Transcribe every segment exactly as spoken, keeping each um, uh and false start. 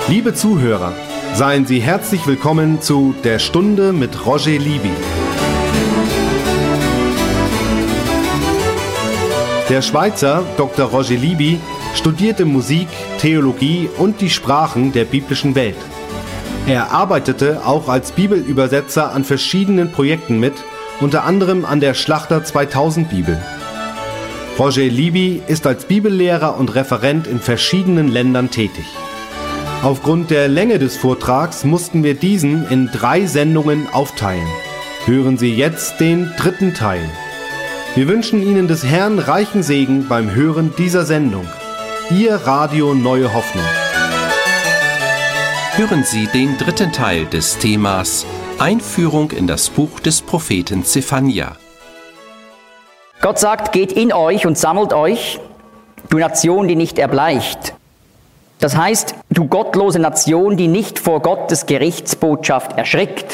Liebe Zuhörer, seien Sie herzlich willkommen zu Der Stunde mit Roger Libby. Der Schweizer Doktor Roger Libby studierte Musik, Theologie und die Sprachen der biblischen Welt. Er arbeitete auch als Bibelübersetzer an verschiedenen Projekten mit, unter anderem an der Schlachter zweitausend Bibel. Roger Libby ist als Bibellehrer und Referent in verschiedenen Ländern tätig. Aufgrund der Länge des Vortrags mussten wir diesen in drei Sendungen aufteilen. Hören Sie jetzt den dritten Teil. Wir wünschen Ihnen des Herrn reichen Segen beim Hören dieser Sendung. Ihr Radio Neue Hoffnung. Hören Sie den dritten Teil des Themas Einführung in das Buch des Propheten Zephania. Gott sagt, geht in euch und sammelt euch, du Nation, die nicht erbleicht. Das heißt, du gottlose Nation, die nicht vor Gottes Gerichtsbotschaft erschrickt.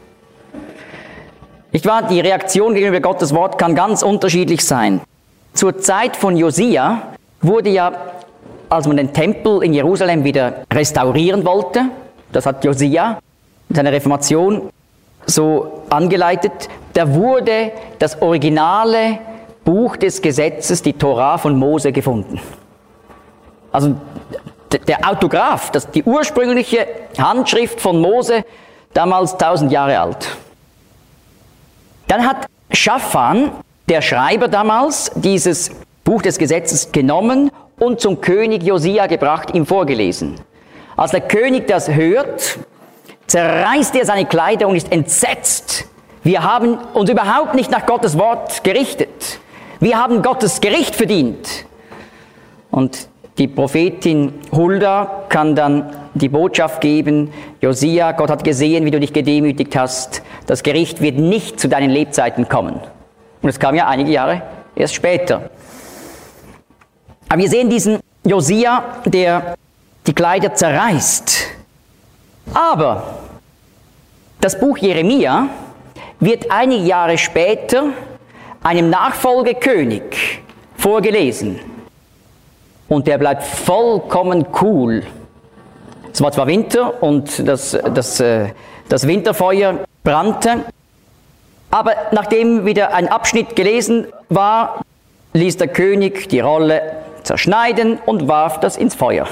Nicht wahr? Die Reaktion gegenüber Gottes Wort kann ganz unterschiedlich sein. Zur Zeit von Josia wurde ja, als man den Tempel in Jerusalem wieder restaurieren wollte, das hat Josia in seiner Reformation so angeleitet, da wurde das originale Buch des Gesetzes, die Tora von Mose, gefunden. Also der Autograph, das, die ursprüngliche Handschrift von Mose, damals tausend Jahre alt. Dann hat Schaphan, der Schreiber damals, dieses Buch des Gesetzes genommen und zum König Josia gebracht, ihm vorgelesen. Als der König das hört, zerreißt er seine Kleider und ist entsetzt. Wir haben uns überhaupt nicht nach Gottes Wort gerichtet. Wir haben Gottes Gericht verdient. Und die Prophetin Hulda kann dann die Botschaft geben, Josia, Gott hat gesehen, wie du dich gedemütigt hast. Das Gericht wird nicht zu deinen Lebzeiten kommen. Und es kam ja einige Jahre erst später. Aber wir sehen diesen Josia, der die Kleider zerreißt. Aber das Buch Jeremia wird einige Jahre später einem Nachfolgekönig vorgelesen. Und der bleibt vollkommen cool. Es war zwar Winter und das, das, das Winterfeuer brannte, aber nachdem wieder ein Abschnitt gelesen war, ließ der König die Rolle zerschneiden und warf das ins Feuer.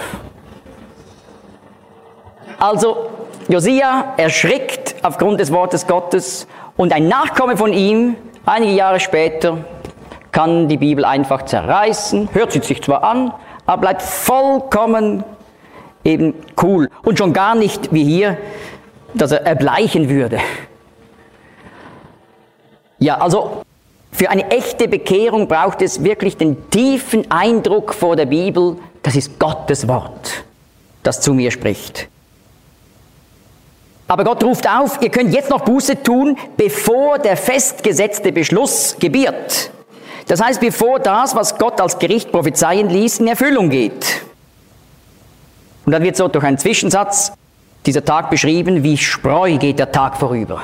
Also Josia erschrickt aufgrund des Wortes Gottes und ein Nachkomme von ihm, einige Jahre später, kann die Bibel einfach zerreißen, hört sie sich zwar an, aber bleibt vollkommen eben cool. Und schon gar nicht wie hier, dass er erbleichen würde. Ja, also für eine echte Bekehrung braucht es wirklich den tiefen Eindruck vor der Bibel, das ist Gottes Wort, das zu mir spricht. Aber Gott ruft auf, ihr könnt jetzt noch Buße tun, bevor der festgesetzte Beschluss gebiert. Das heißt, bevor das, was Gott als Gericht prophezeien ließ, in Erfüllung geht. Und dann wird so durch einen Zwischensatz dieser Tag beschrieben, wie Spreu geht der Tag vorüber.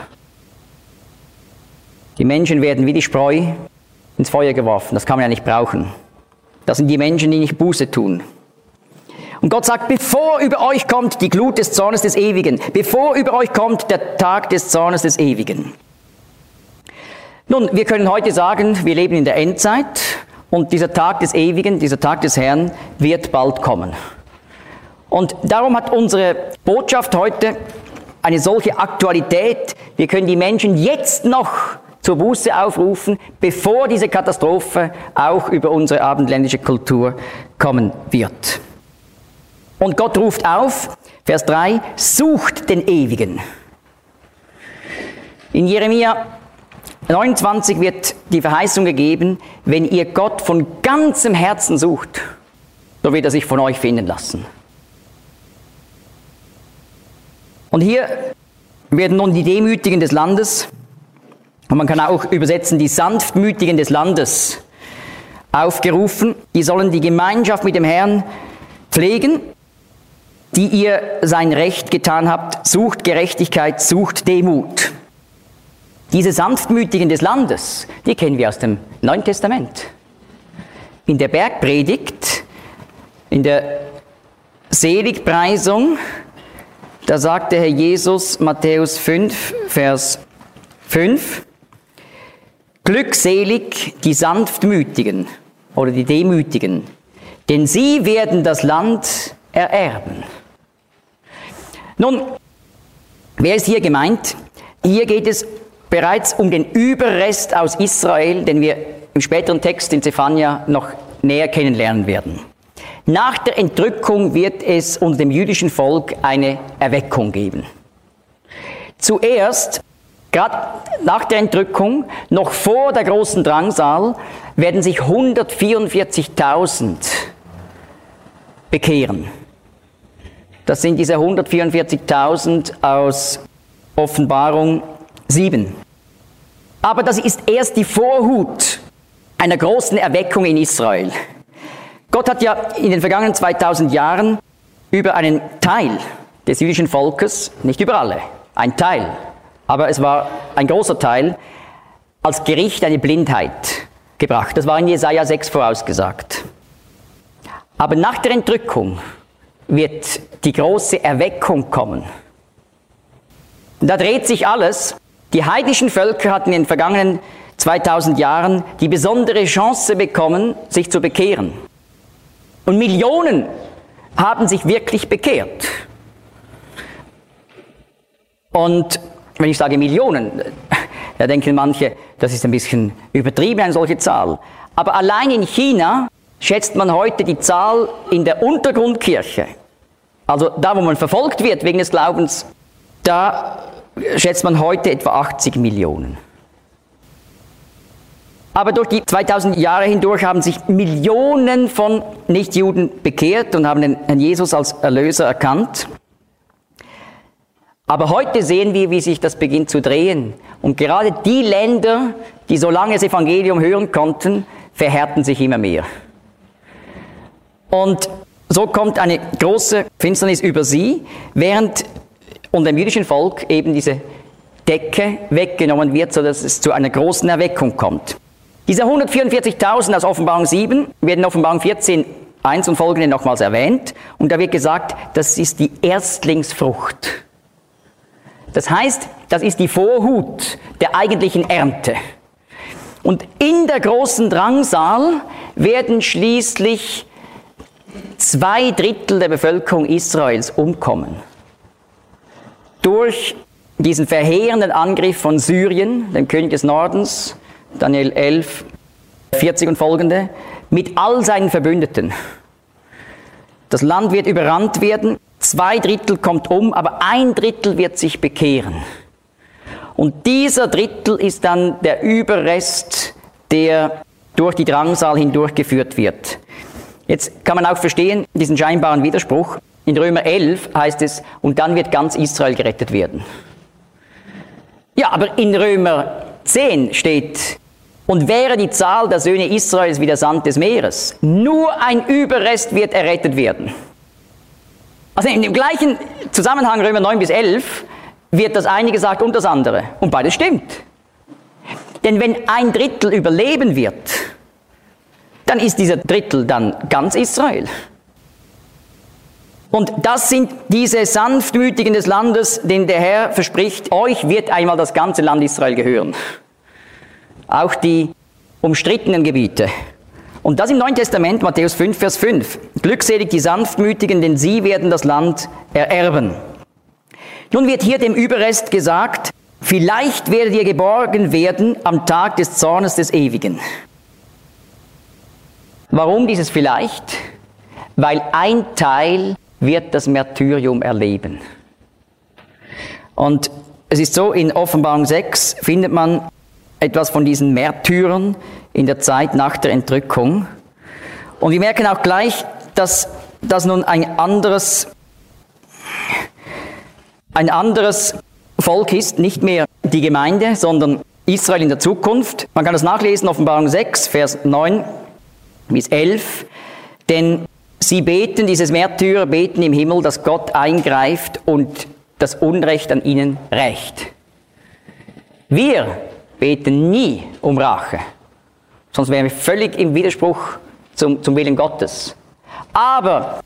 Die Menschen werden wie die Spreu ins Feuer geworfen. Das kann man ja nicht brauchen. Das sind die Menschen, die nicht Buße tun. Und Gott sagt, bevor über euch kommt die Glut des Zornes des Ewigen, bevor über euch kommt der Tag des Zornes des Ewigen. Nun, wir können heute sagen, wir leben in der Endzeit und dieser Tag des Ewigen, dieser Tag des Herrn wird bald kommen. Und darum hat unsere Botschaft heute eine solche Aktualität. Wir können die Menschen jetzt noch zur Buße aufrufen, bevor diese Katastrophe auch über unsere abendländische Kultur kommen wird. Und Gott ruft auf, Vers drei, sucht den Ewigen. In Jeremia neunundzwanzig wird die Verheißung gegeben, wenn ihr Gott von ganzem Herzen sucht, so wird er sich von euch finden lassen. Und hier werden nun die Demütigen des Landes, und man kann auch übersetzen, die Sanftmütigen des Landes, aufgerufen. Die sollen die Gemeinschaft mit dem Herrn pflegen, die ihr sein Recht getan habt, sucht Gerechtigkeit, sucht Demut. Diese Sanftmütigen des Landes, die kennen wir aus dem Neuen Testament. In der Bergpredigt, in der Seligpreisung Da sagte Herr Jesus, Matthäus fünf, Vers fünf, glückselig die Sanftmütigen oder die Demütigen, denn sie werden das Land ererben. Nun, wer ist hier gemeint? Hier geht es bereits um den Überrest aus Israel, den wir im späteren Text in Zephania noch näher kennenlernen werden. Nach der Entrückung wird es unter dem jüdischen Volk eine Erweckung geben. Zuerst, gerade nach der Entrückung, noch vor der großen Drangsal, werden sich hundertvierundvierzigtausend bekehren. Das sind diese hundertvierundvierzigtausend aus Offenbarung sieben. Aber das ist erst die Vorhut einer großen Erweckung in Israel. Gott hat ja in den vergangenen zweitausend Jahren über einen Teil des jüdischen Volkes, nicht über alle, ein Teil, aber es war ein großer Teil, als Gericht eine Blindheit gebracht. Das war in Jesaja sechs vorausgesagt. Aber nach der Entrückung wird die große Erweckung kommen. Da dreht sich alles. Die heidnischen Völker hatten in den vergangenen zweitausend Jahren die besondere Chance bekommen, sich zu bekehren. Und Millionen haben sich wirklich bekehrt. Und wenn ich sage Millionen, da denken manche, das ist ein bisschen übertrieben, eine solche Zahl. Aber allein in China schätzt man heute die Zahl in der Untergrundkirche, also da, wo man verfolgt wird wegen des Glaubens, da schätzt man heute etwa achtzig Millionen. Aber durch die zweitausend Jahre hindurch haben sich Millionen von Nichtjuden bekehrt und haben den Herrn Jesus als Erlöser erkannt. Aber heute sehen wir, wie sich das beginnt zu drehen. Und gerade die Länder, die so lange das Evangelium hören konnten, verhärten sich immer mehr. Und so kommt eine große Finsternis über sie, während unter dem jüdischen Volk eben diese Decke weggenommen wird, sodass es zu einer großen Erweckung kommt. Diese hundertvierundvierzigtausend aus Offenbarung sieben werden in Offenbarung vierzehn, eins und folgende nochmals erwähnt. Und da wird gesagt, das ist die Erstlingsfrucht. Das heißt, das ist die Vorhut der eigentlichen Ernte. Und in der großen Drangsal werden schließlich zwei Drittel der Bevölkerung Israels umkommen. Durch diesen verheerenden Angriff von Syrien, dem König des Nordens, Daniel elf, vierzig und folgende, mit all seinen Verbündeten. Das Land wird überrannt werden, zwei Drittel kommt um, aber ein Drittel wird sich bekehren. Und dieser Drittel ist dann der Überrest, der durch die Drangsal hindurchgeführt wird. Jetzt kann man auch verstehen, diesen scheinbaren Widerspruch. In Römer elf heißt es, und dann wird ganz Israel gerettet werden. Ja, aber in Römer zehn steht, und wäre die Zahl der Söhne Israels wie der Sand des Meeres, nur ein Überrest wird errettet werden. Also in dem gleichen Zusammenhang Römer neun bis elf wird das eine gesagt und das andere. Und beides stimmt. Denn wenn ein Drittel überleben wird, dann ist dieser Drittel dann ganz Israel. Und das sind diese Sanftmütigen des Landes, denen der Herr verspricht, euch wird einmal das ganze Land Israel gehören. Auch die umstrittenen Gebiete. Und das im Neuen Testament, Matthäus fünf, Vers fünf. Glückselig die Sanftmütigen, denn sie werden das Land ererben. Nun wird hier dem Überrest gesagt, vielleicht werdet ihr geborgen werden am Tag des Zornes des Ewigen. Warum dieses vielleicht? Weil ein Teil wird das Märtyrium erleben. Und es ist so, in Offenbarung sechs findet man etwas von diesen Märtyrern in der Zeit nach der Entrückung. Und wir merken auch gleich, dass das nun ein anderes, ein anderes Volk ist, nicht mehr die Gemeinde, sondern Israel in der Zukunft. Man kann das nachlesen, Offenbarung sechs, Vers neun bis elf. Denn sie beten, dieses Märtyrer beten im Himmel, dass Gott eingreift und das Unrecht an ihnen rächt. Wir beten nie um Rache, sonst wären wir völlig im Widerspruch zum, zum Willen Gottes. Aber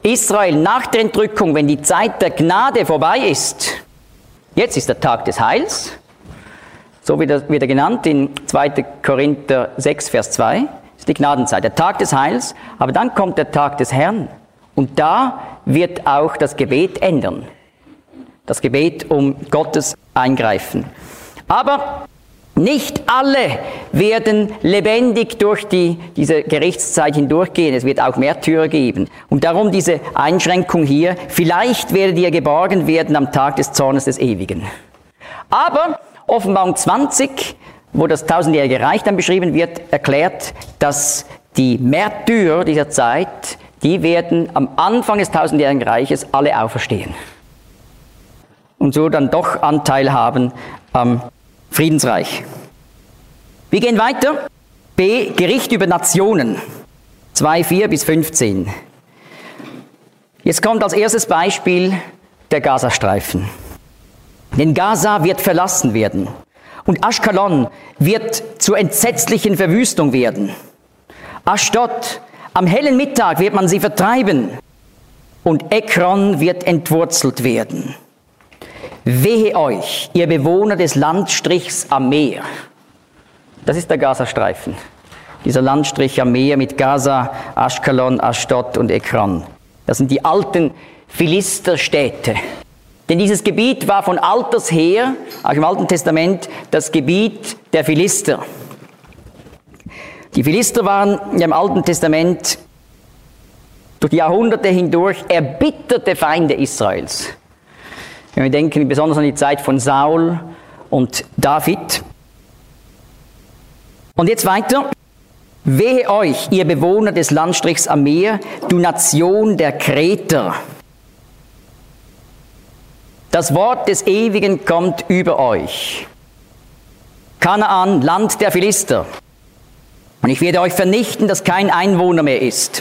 Israel nach der Entrückung, wenn die Zeit der Gnade vorbei ist, jetzt ist der Tag des Heils, so wird er, wird er genannt in zweiter Korinther sechs, Vers zwei, ist die Gnadenzeit, der Tag des Heils, aber dann kommt der Tag des Herrn und da wird auch das Gebet ändern. Das Gebet um Gottes Eingreifen. Aber nicht alle werden lebendig durch die, diese Gerichtszeit hindurchgehen. Es wird auch Märtyrer geben. Und darum diese Einschränkung hier. Vielleicht werdet ihr geborgen werden am Tag des Zornes des Ewigen. Aber Offenbarung zwanzig, wo das tausendjährige Reich dann beschrieben wird, erklärt, dass die Märtyrer dieser Zeit, die werden am Anfang des tausendjährigen Reiches alle auferstehen. Und so dann doch Anteil haben am Friedensreich. Wir gehen weiter. B. Gericht über Nationen. zwei, vier bis fünfzehn. Jetzt kommt als erstes Beispiel der Gazastreifen. Denn Gaza wird verlassen werden. Und Aschkelon wird zur entsetzlichen Verwüstung werden. Aschdod, am hellen Mittag wird man sie vertreiben. Und Ekron wird entwurzelt werden. Wehe euch, ihr Bewohner des Landstrichs am Meer. Das ist der Gazastreifen. Dieser Landstrich am Meer mit Gaza, Aschkelon, Aschdod und Ekron. Das sind die alten Philisterstädte. Denn dieses Gebiet war von alters her, auch im Alten Testament, das Gebiet der Philister. Die Philister waren im Alten Testament durch die Jahrhunderte hindurch erbitterte Feinde Israels. Wenn wir denken besonders an die Zeit von Saul und David. Und jetzt weiter. Wehe euch, ihr Bewohner des Landstrichs am Meer, du Nation der Kreter. Das Wort des Ewigen kommt über euch. Kanaan, Land der Philister. Und ich werde euch vernichten, dass kein Einwohner mehr ist.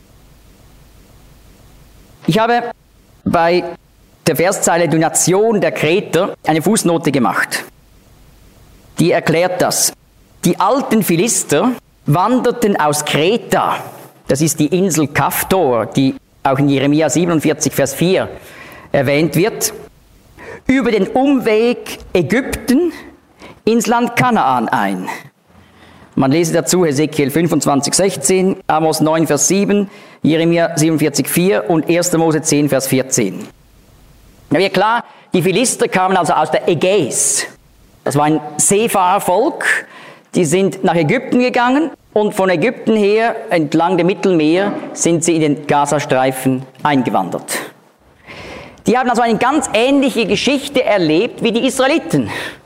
Ich habe bei der Verszeile Du Nation der Kreter eine Fußnote gemacht. Die erklärt das. Die alten Philister wanderten aus Kreta, das ist die Insel Kaftor, die auch in Jeremia siebenundvierzig, Vers vier erwähnt wird, über den Umweg Ägypten ins Land Kanaan ein. Man lese dazu Hesekiel fünfundzwanzig, sechzehn, Amos neun, Vers sieben, Jeremia siebenundvierzig, Vier und erster Mose zehn, Vers vierzehn. Na ja klar, die Philister kamen also aus der Ägäis. Das war ein Seefahrervolk. Die sind nach Ägypten gegangen und von Ägypten her entlang dem Mittelmeer sind sie in den Gazastreifen eingewandert. Die haben also eine ganz ähnliche Geschichte erlebt wie die Israeliten,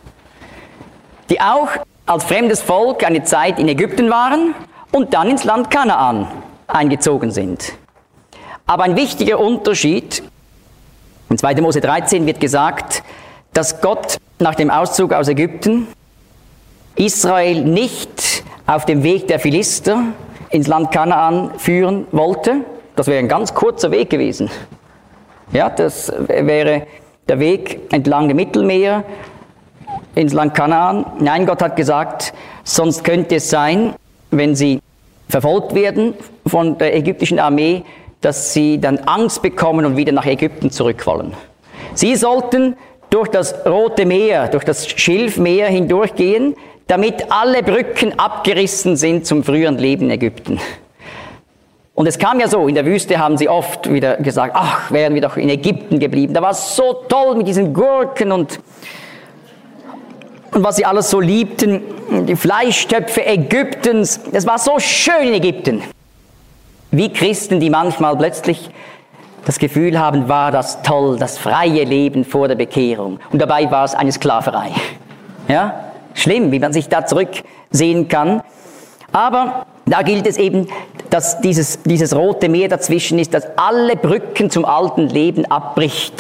die auch als fremdes Volk eine Zeit in Ägypten waren und dann ins Land Kanaan eingezogen sind. Aber ein wichtiger Unterschied: in zweiter Mose dreizehn wird gesagt, dass Gott nach dem Auszug aus Ägypten Israel nicht auf dem Weg der Philister ins Land Kanaan führen wollte. Das wäre ein ganz kurzer Weg gewesen. Ja, das wäre der Weg entlang dem Mittelmeer ins Land Kanaan. Nein, Gott hat gesagt, sonst könnte es sein, wenn sie verfolgt werden von der ägyptischen Armee, dass sie dann Angst bekommen und wieder nach Ägypten zurück wollen. Sie sollten durch das Rote Meer, durch das Schilfmeer hindurchgehen, damit alle Brücken abgerissen sind zum früheren Leben in Ägypten. Und es kam ja so, in der Wüste haben sie oft wieder gesagt, ach, wären wir doch in Ägypten geblieben. Da war es so toll mit diesen Gurken und, und was sie alles so liebten, die Fleischtöpfe Ägyptens. Es war so schön in Ägypten. Wie Christen, die manchmal plötzlich das Gefühl haben, war das toll, das freie Leben vor der Bekehrung. Und dabei war es eine Sklaverei. Ja? Schlimm, wie man sich da zurücksehen kann. Aber da gilt es eben, dass dieses, dieses Rote Meer dazwischen ist, das alle Brücken zum alten Leben abbricht.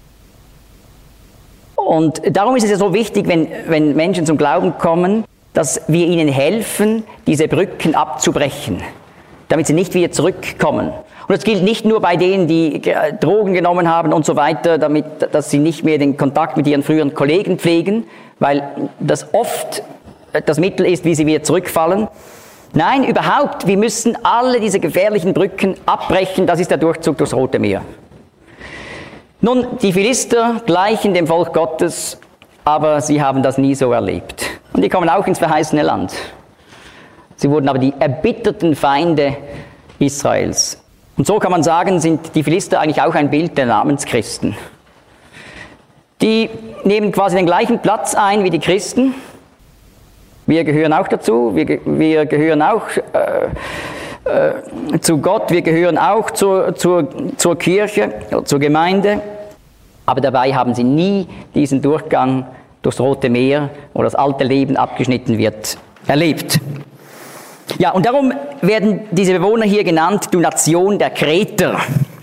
Und darum ist es ja so wichtig, wenn, wenn Menschen zum Glauben kommen, dass wir ihnen helfen, diese Brücken abzubrechen, damit sie nicht wieder zurückkommen. Und das gilt nicht nur bei denen, die Drogen genommen haben und so weiter, damit, dass sie nicht mehr den Kontakt mit ihren früheren Kollegen pflegen, weil das oft das Mittel ist, wie sie wieder zurückfallen. Nein, überhaupt, wir müssen alle diese gefährlichen Brücken abbrechen, das ist der Durchzug durchs Rote Meer. Nun, die Philister gleichen dem Volk Gottes, aber sie haben das nie so erlebt. Und die kommen auch ins verheißene Land. Sie wurden aber die erbitterten Feinde Israels. Und so kann man sagen, sind die Philister eigentlich auch ein Bild der Namenschristen. Die nehmen quasi den gleichen Platz ein wie die Christen. Wir gehören auch dazu, wir, wir gehören auch äh, äh, zu Gott, wir gehören auch zur, zur, zur Kirche, zur Gemeinde. Aber dabei haben sie nie diesen Durchgang durchs Rote Meer, wo das alte Leben abgeschnitten wird, erlebt. Ja, und darum werden diese Bewohner hier genannt, du Nation der Kreter.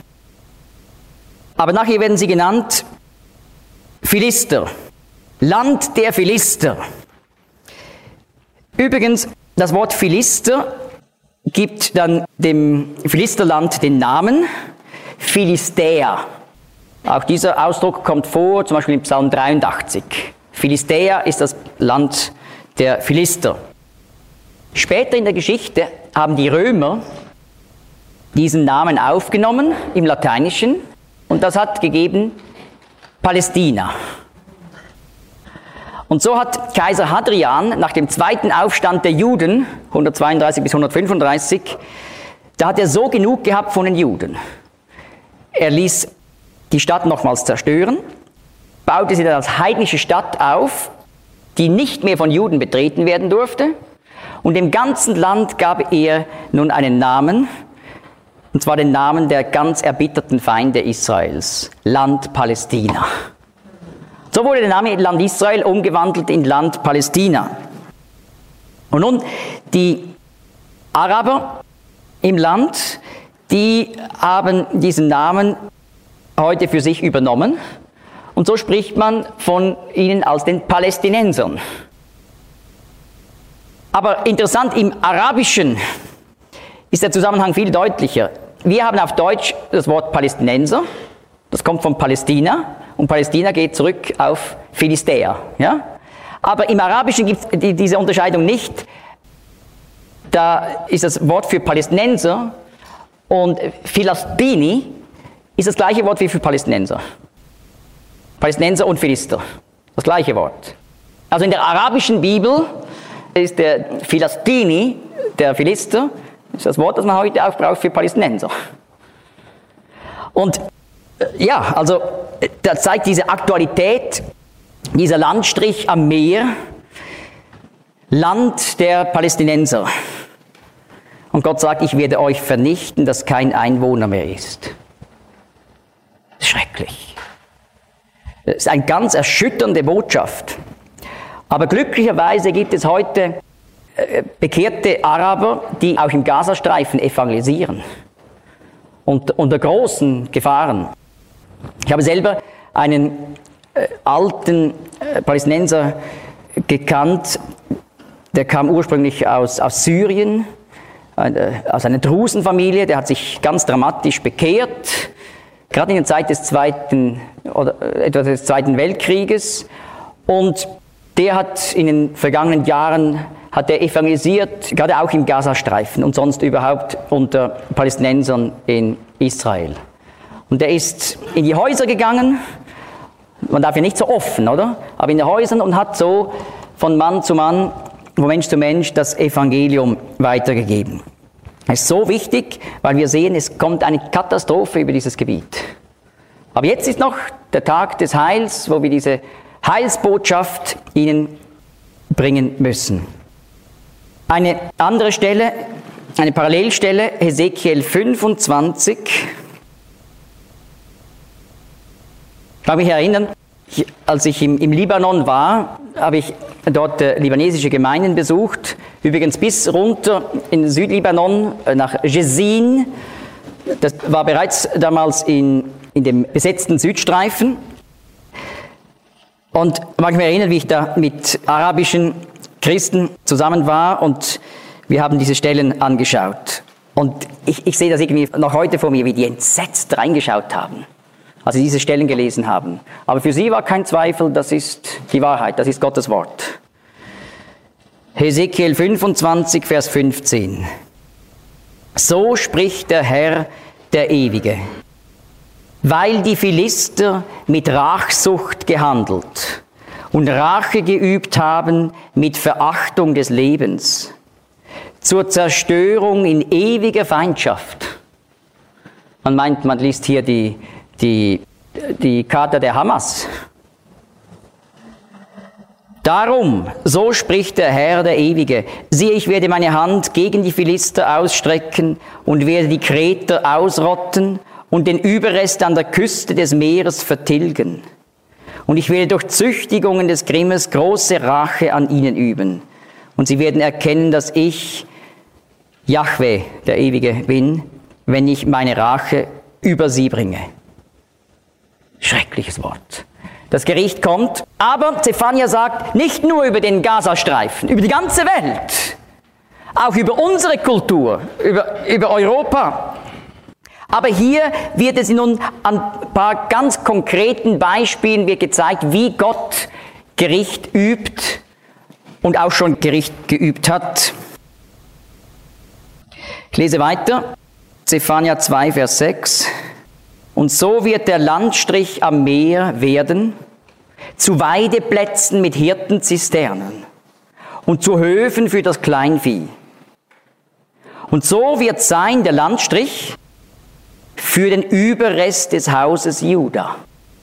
Aber nachher werden sie genannt Philister, Land der Philister. Übrigens, das Wort Philister gibt dann dem Philisterland den Namen Philistea. Auch dieser Ausdruck kommt vor, zum Beispiel im Psalm dreiundachtzig. Philistea ist das Land der Philister. Später in der Geschichte haben die Römer diesen Namen aufgenommen im Lateinischen und das hat gegeben Palästina. Und so hat Kaiser Hadrian nach dem zweiten Aufstand der Juden, hundertzweiunddreißig bis hundertfünfunddreißig, da hat er so genug gehabt von den Juden. Er ließ die Stadt nochmals zerstören, baute sie dann als heidnische Stadt auf, die nicht mehr von Juden betreten werden durfte. Und dem ganzen Land gab er nun einen Namen, und zwar den Namen der ganz erbitterten Feinde Israels, Land Palästina. So wurde der Name Land Israel umgewandelt in Land Palästina. Und nun, die Araber im Land, die haben diesen Namen heute für sich übernommen. Und so spricht man von ihnen als den Palästinensern. Aber interessant, im Arabischen ist der Zusammenhang viel deutlicher. Wir haben auf Deutsch das Wort Palästinenser, das kommt von Palästina, und Palästina geht zurück auf Philistea. Ja? Aber im Arabischen gibt es diese Unterscheidung nicht. Da ist das Wort für Palästinenser und Philistini ist das gleiche Wort wie für Palästinenser. Palästinenser und Philister, das gleiche Wort. Also in der arabischen Bibel ist der Philistini, der Philister, ist das Wort, das man heute auch braucht für Palästinenser. Und ja, also da zeigt diese Aktualität, dieser Landstrich am Meer, Land der Palästinenser. Und Gott sagt, ich werde euch vernichten, dass kein Einwohner mehr ist. Schrecklich. Das ist eine ganz erschütternde Botschaft. Aber glücklicherweise gibt es heute bekehrte Araber, die auch im Gazastreifen evangelisieren. Und unter großen Gefahren. Ich habe selber einen äh, alten äh, Palästinenser gekannt, der kam ursprünglich aus, aus Syrien, äh, aus einer Drusenfamilie, der hat sich ganz dramatisch bekehrt, gerade in der Zeit des Zweiten, oder, äh, etwa des Zweiten Weltkrieges. Und der hat in den vergangenen Jahren hat er evangelisiert, gerade auch im Gazastreifen und sonst überhaupt unter Palästinensern in Israel. Und er ist in die Häuser gegangen, man darf ja nicht so offen, oder? Aber in die Häuser und hat so von Mann zu Mann, von Mensch zu Mensch das Evangelium weitergegeben. Das ist so wichtig, weil wir sehen, es kommt eine Katastrophe über dieses Gebiet. Aber jetzt ist noch der Tag des Heils, wo wir diese Heilsbotschaft ihnen bringen müssen. Eine andere Stelle, eine Parallelstelle, Hesekiel fünfundzwanzig. Ich kann mich erinnern, ich, als ich im, im Libanon war, habe ich dort äh, libanesische Gemeinden besucht, übrigens bis runter in Südlibanon äh, nach Jezzine. Das war bereits damals in, in dem besetzten Südstreifen. Und ich mag mich erinnern, wie ich da mit arabischen Christen zusammen war und wir haben diese Stellen angeschaut. Und ich, ich sehe das irgendwie noch heute vor mir, wie die entsetzt reingeschaut haben, als sie diese Stellen gelesen haben. Aber für sie war kein Zweifel, das ist die Wahrheit, das ist Gottes Wort. Hesekiel fünfundzwanzig, Vers fünfzehn. So spricht der Herr, der Ewige. Weil die Philister mit Rachsucht gehandelt und Rache geübt haben mit Verachtung des Lebens, zur Zerstörung in ewiger Feindschaft. Man meint, man liest hier die, die, die Charta der Hamas. Darum, so spricht der Herr, der Ewige, siehe, ich werde meine Hand gegen die Philister ausstrecken und werde die Kreter ausrotten und den Überrest an der Küste des Meeres vertilgen. Und ich werde durch Züchtigungen des Grimmes große Rache an ihnen üben. Und sie werden erkennen, dass ich, Jahwe, der Ewige, bin, wenn ich meine Rache über sie bringe. Schreckliches Wort. Das Gericht kommt, aber Zephania sagt, nicht nur über den Gazastreifen, über die ganze Welt, auch über unsere Kultur, über, über Europa. Aber hier wird es nun an ein paar ganz konkreten Beispielen wird gezeigt, wie Gott Gericht übt und auch schon Gericht geübt hat. Ich lese weiter, Zephania zwei, Vers sechs. Und so wird der Landstrich am Meer werden, zu Weideplätzen mit Hirtenzisternen und zu Höfen für das Kleinvieh. Und so wird sein der Landstrich für den Überrest des Hauses Juda.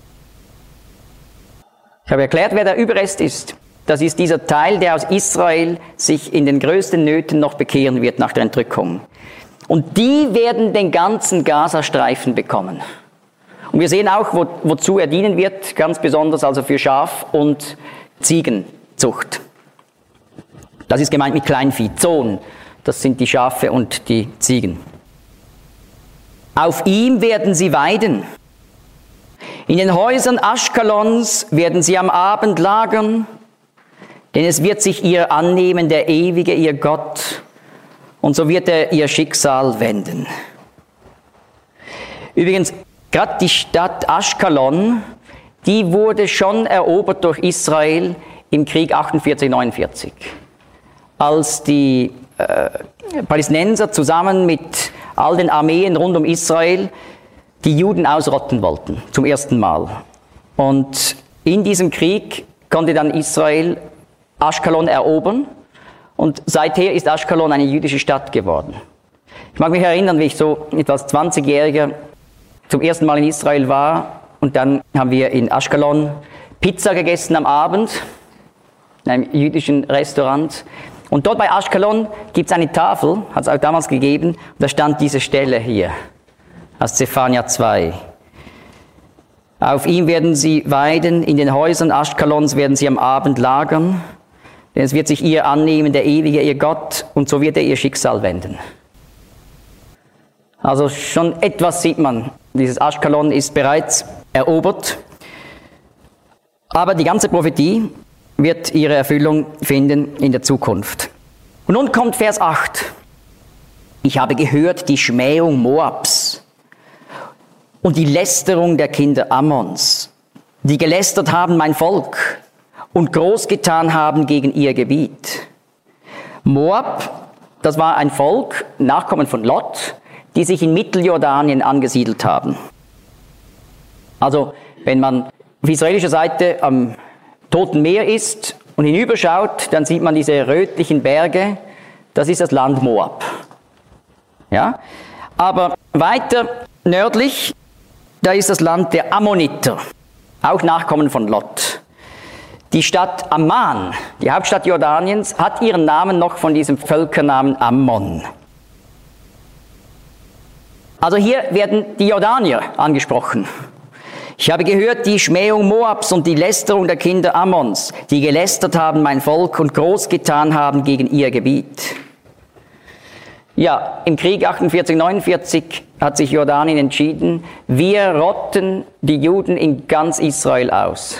Ich habe erklärt, wer der Überrest ist. Das ist dieser Teil, der aus Israel sich in den größten Nöten noch bekehren wird nach der Entrückung. Und die werden den ganzen Gazastreifen bekommen. Und wir sehen auch, wo, wozu er dienen wird, ganz besonders also für Schaf- und Ziegenzucht. Das ist gemeint mit Kleinvieh, Zon, das sind die Schafe und die Ziegen. Auf ihm werden sie weiden. In den Häusern Aschkalons werden sie am Abend lagern, denn es wird sich ihr annehmen, der Ewige, ihr Gott, und so wird er ihr Schicksal wenden. Übrigens, gerade die Stadt Aschkalon, die wurde schon erobert durch Israel im Krieg achtundvierzig neunundvierzig. Als die äh, Palästinenser zusammen mit all den Armeen rund um Israel die Juden ausrotten wollten, zum ersten Mal. Und in diesem Krieg konnte dann Israel Aschkalon erobern und seither ist Aschkalon eine jüdische Stadt geworden. Ich mag mich erinnern, wie ich so etwas zwanzigjähriger zum ersten Mal in Israel war und dann haben wir in Aschkalon Pizza gegessen am Abend in einem jüdischen Restaurant. Und dort bei Aschkalon gibt es eine Tafel, hat es auch damals gegeben, und da stand diese Stelle hier, aus Zephania zwei. Auf ihm werden sie weiden, in den Häusern Aschkalons werden sie am Abend lagern, denn es wird sich ihr annehmen, der Ewige, ihr Gott, und so wird er ihr Schicksal wenden. Also schon etwas sieht man, dieses Aschkalon ist bereits erobert, aber die ganze Prophetie wird ihre Erfüllung finden in der Zukunft. Und nun kommt Vers acht. Ich habe gehört die Schmähung Moabs und die Lästerung der Kinder Ammons, die gelästert haben mein Volk und groß getan haben gegen ihr Gebiet. Moab, das war ein Volk, Nachkommen von Lot, die sich in Mitteljordanien angesiedelt haben. Also, wenn man auf israelischer Seite am Toten Meer ist und hinüberschaut, dann sieht man diese rötlichen Berge, das ist das Land Moab. Ja? Aber weiter nördlich, da ist das Land der Ammoniter, auch Nachkommen von Lot. Die Stadt Amman, die Hauptstadt Jordaniens, hat ihren Namen noch von diesem Völkernamen Ammon. Also hier werden die Jordanier angesprochen. Ich habe gehört die Schmähung Moabs und die Lästerung der Kinder Ammons, die gelästert haben mein Volk und groß getan haben gegen ihr Gebiet. Ja, im Krieg achtundvierzig neunundvierzig hat sich Jordanien entschieden, wir rotten die Juden in ganz Israel aus.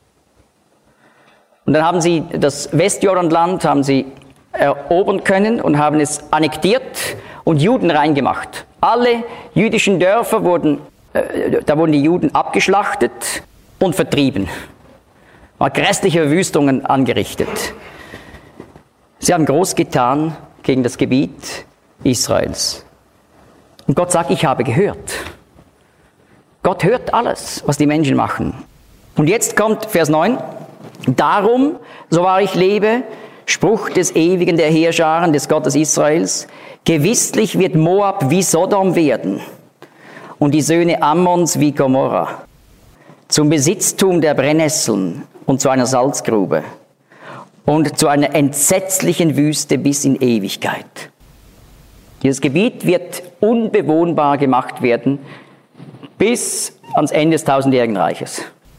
Und dann haben sie das Westjordanland haben sie erobern können und haben es annektiert und Juden reingemacht. Alle jüdischen Dörfer wurden Da wurden die Juden abgeschlachtet und vertrieben. Man hat grässliche Verwüstungen angerichtet. Sie haben groß getan gegen das Gebiet Israels. Und Gott sagt, ich habe gehört. Gott hört alles, was die Menschen machen. Und jetzt kommt Vers neun. Darum, so wahr ich lebe, Spruch des Ewigen der Heerscharen, des Gottes Israels, gewisslich wird Moab wie Sodom werden und die Söhne Ammons wie Gomorra, zum Besitztum der Brennnesseln und zu einer Salzgrube und zu einer entsetzlichen Wüste bis in Ewigkeit. Dieses Gebiet wird unbewohnbar gemacht werden bis ans Ende des tausendjährigen Reiches.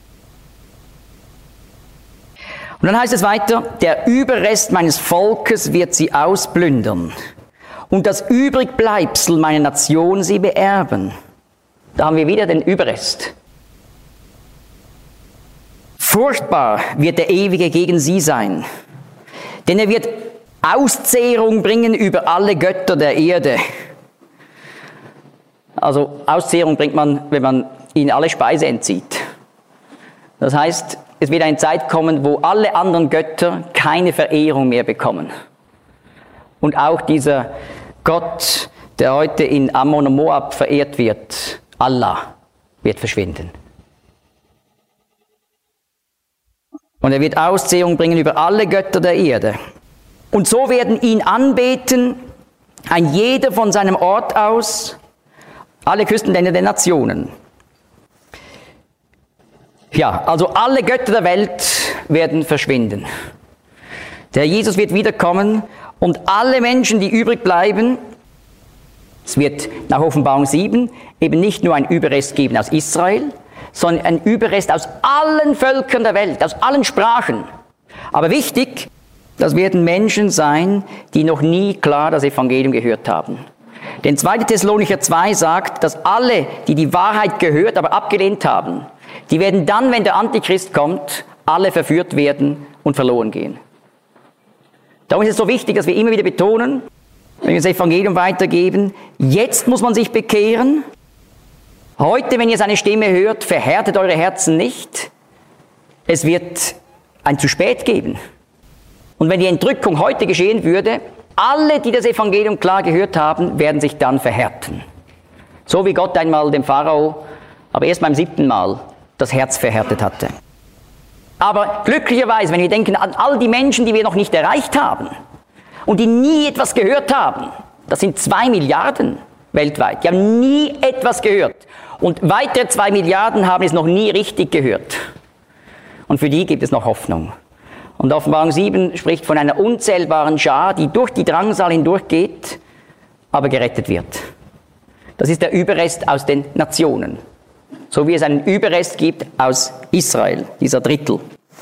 Und dann heißt es weiter, der Überrest meines Volkes wird sie ausplündern und das Übrigbleibsel meiner Nation sie beerben. Da haben wir wieder den Überrest. Furchtbar wird der Ewige gegen sie sein, denn er wird Auszehrung bringen über alle Götter der Erde. Also Auszehrung bringt man, wenn man ihnen alle Speise entzieht. Das heißt, es wird eine Zeit kommen, wo alle anderen Götter keine Verehrung mehr bekommen. Und auch dieser Gott, der heute in Ammon und Moab verehrt wird, Allah, wird verschwinden. Und er wird Auszehrung bringen über alle Götter der Erde. Und so werden ihn anbeten, ein jeder von seinem Ort aus, alle Küstenländer der Nationen. Ja, also alle Götter der Welt werden verschwinden. Der Jesus wird wiederkommen und alle Menschen, die übrig bleiben, es wird nach Offenbarung sieben eben nicht nur ein Überrest geben aus Israel, sondern ein Überrest aus allen Völkern der Welt, aus allen Sprachen. Aber wichtig, das werden Menschen sein, die noch nie klar das Evangelium gehört haben. Denn zweiter Thessalonicher zwei sagt, dass alle, die die Wahrheit gehört, aber abgelehnt haben, die werden dann, wenn der Antichrist kommt, alle verführt werden und verloren gehen. Darum ist es so wichtig, dass wir immer wieder betonen, wenn wir das Evangelium weitergeben, jetzt muss man sich bekehren. Heute, wenn ihr seine Stimme hört, verhärtet eure Herzen nicht. Es wird ein zu spät geben. Und wenn die Entrückung heute geschehen würde, alle, die das Evangelium klar gehört haben, werden sich dann verhärten. So wie Gott einmal dem Pharao, aber erst beim siebten Mal, das Herz verhärtet hatte. Aber glücklicherweise, wenn wir denken an all die Menschen, die wir noch nicht erreicht haben und die nie etwas gehört haben, das sind zwei Milliarden weltweit, die haben nie etwas gehört. Und weitere zwei Milliarden haben es noch nie richtig gehört. Und für die gibt es noch Hoffnung. Und Offenbarung sieben spricht von einer unzählbaren Schar, die durch die Drangsal hindurchgeht, aber gerettet wird. Das ist der Überrest aus den Nationen. So wie es einen Überrest gibt aus Israel, dieser Drittel.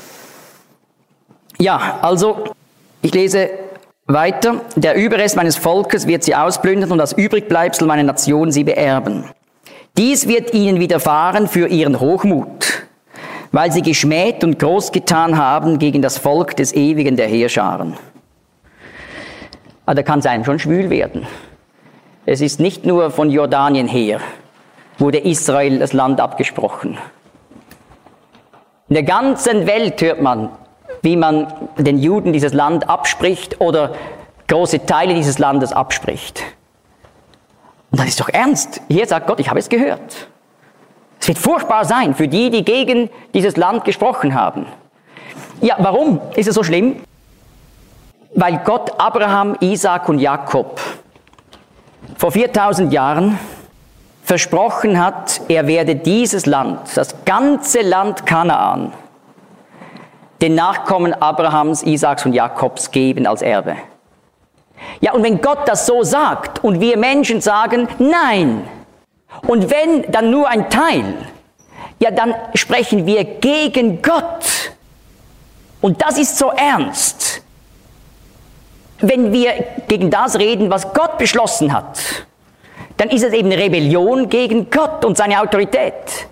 Ja, also, ich lese weiter. Der Überrest meines Volkes wird sie ausplündern und das Übrigbleibsel meiner Nation sie beerben. Dies wird ihnen widerfahren für ihren Hochmut, weil sie geschmäht und groß getan haben gegen das Volk des Ewigen der Heerscharen. Aber da kann es einem schon schwül werden. Es ist nicht nur von Jordanien her, wurde Israel das Land abgesprochen. In der ganzen Welt hört man, wie man den Juden dieses Land abspricht oder große Teile dieses Landes abspricht. Und das ist doch ernst. Hier sagt Gott, ich habe es gehört. Es wird furchtbar sein für die, die gegen dieses Land gesprochen haben. Ja, warum ist es so schlimm? Weil Gott Abraham, Isaak und Jakob vor viertausend Jahren versprochen hat, er werde dieses Land, das ganze Land Kanaan, den Nachkommen Abrahams, Isaaks und Jakobs geben als Erbe. Ja, und wenn Gott das so sagt und wir Menschen sagen, nein, und wenn, dann nur ein Teil, ja, dann sprechen wir gegen Gott. Und das ist so ernst. Wenn wir gegen das reden, was Gott beschlossen hat, dann ist es eben eine Rebellion gegen Gott und seine Autorität.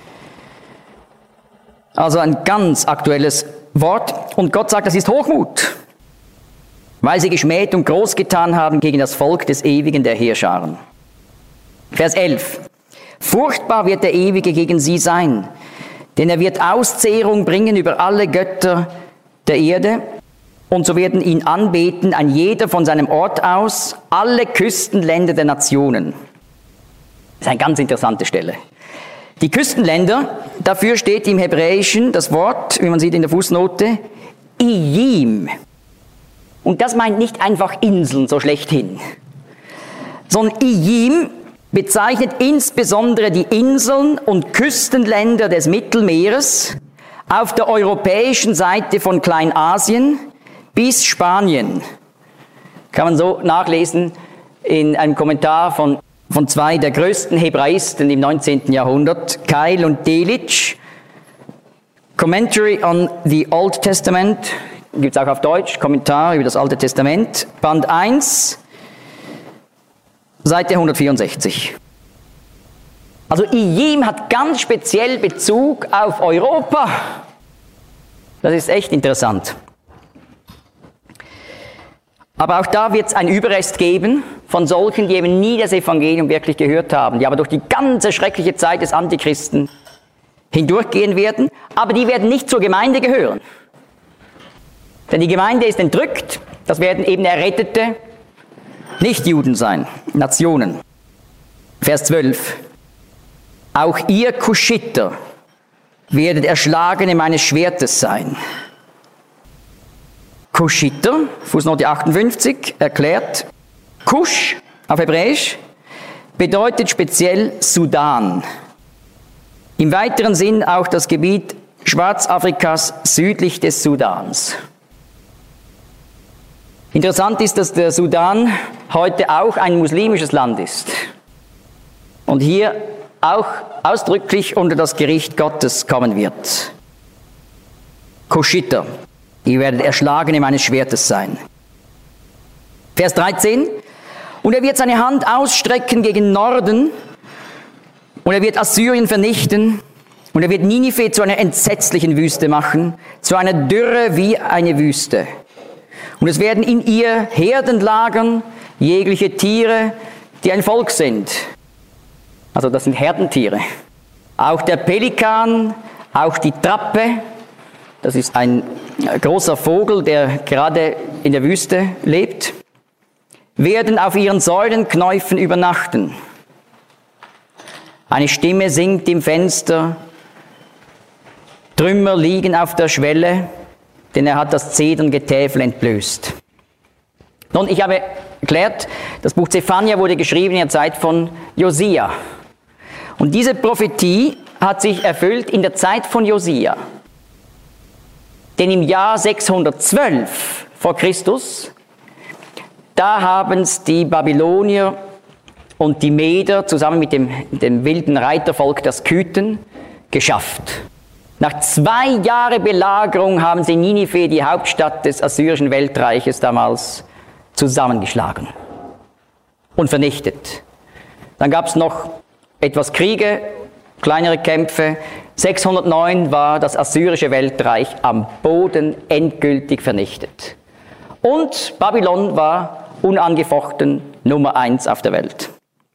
Also ein ganz aktuelles Wort. Und Gott sagt, das ist Hochmut, weil sie geschmäht und groß getan haben gegen das Volk des Ewigen der Heerscharen. Vers elf. Furchtbar wird der Ewige gegen sie sein, denn er wird Auszehrung bringen über alle Götter der Erde und so werden ihn anbeten, ein jeder von seinem Ort aus, alle Küstenländer der Nationen. Das ist eine ganz interessante Stelle. Die Küstenländer, dafür steht im Hebräischen das Wort, wie man sieht in der Fußnote, Iyim. Und das meint nicht einfach Inseln so schlechthin, sondern Iyim bezeichnet insbesondere die Inseln und Küstenländer des Mittelmeeres auf der europäischen Seite von Kleinasien bis Spanien. Kann man so nachlesen in einem Kommentar von, von zwei der größten Hebraisten im neunzehnten Jahrhundert, Keil und Delitzsch. Commentary on the Old Testament, gibt es auch auf Deutsch, Kommentar über das Alte Testament, Band eins, Seite hundertvierundsechzig. Also Iyim hat ganz speziell Bezug auf Europa. Das ist echt interessant. Aber auch da wird es einen Überrest geben von solchen, die eben nie das Evangelium wirklich gehört haben, die aber durch die ganze schreckliche Zeit des Antichristen hindurchgehen werden, aber die werden nicht zur Gemeinde gehören. Denn die Gemeinde ist entrückt, das werden eben errettete Nichtjuden sein, Nationen. Vers zwölf. Auch ihr Kuschiter werdet Erschlagene meines Schwertes sein. Kuschiter, Fußnote achtundfünfzig, erklärt, Kusch auf Hebräisch bedeutet speziell Sudan. Im weiteren Sinn auch das Gebiet Schwarzafrikas südlich des Sudans. Interessant ist, dass der Sudan heute auch ein muslimisches Land ist und hier auch ausdrücklich unter das Gericht Gottes kommen wird. Kuschiter, ihr werdet Erschlagene meines Schwertes sein. Vers dreizehn. Und er wird seine Hand ausstrecken gegen Norden und er wird Assyrien vernichten und er wird Ninive zu einer entsetzlichen Wüste machen, zu einer Dürre wie eine Wüste. Und es werden in ihr Herden lagern, jegliche Tiere, die ein Volk sind. Also das sind Herdentiere. Auch der Pelikan, auch die Trappe, das ist ein großer Vogel, der gerade in der Wüste lebt, werden auf ihren Säulenknäufen übernachten. Eine Stimme singt im Fenster, Trümmer liegen auf der Schwelle, denn er hat das Zederngetäfel entblößt. Nun, ich habe erklärt, das Buch Zephania wurde geschrieben in der Zeit von Josia. Und diese Prophetie hat sich erfüllt in der Zeit von Josia. Denn im Jahr sechshundertzwölf vor Christus, da haben es die Babylonier und die Meder zusammen mit dem, dem wilden Reitervolk der Skythen geschafft. Nach zwei Jahren Belagerung haben sie Ninive, die Hauptstadt des assyrischen Weltreiches damals, zusammengeschlagen und vernichtet. Dann gab es noch etwas Kriege, kleinere Kämpfe. sechshundertneun war das assyrische Weltreich am Boden endgültig vernichtet. Und Babylon war unangefochten Nummer eins auf der Welt.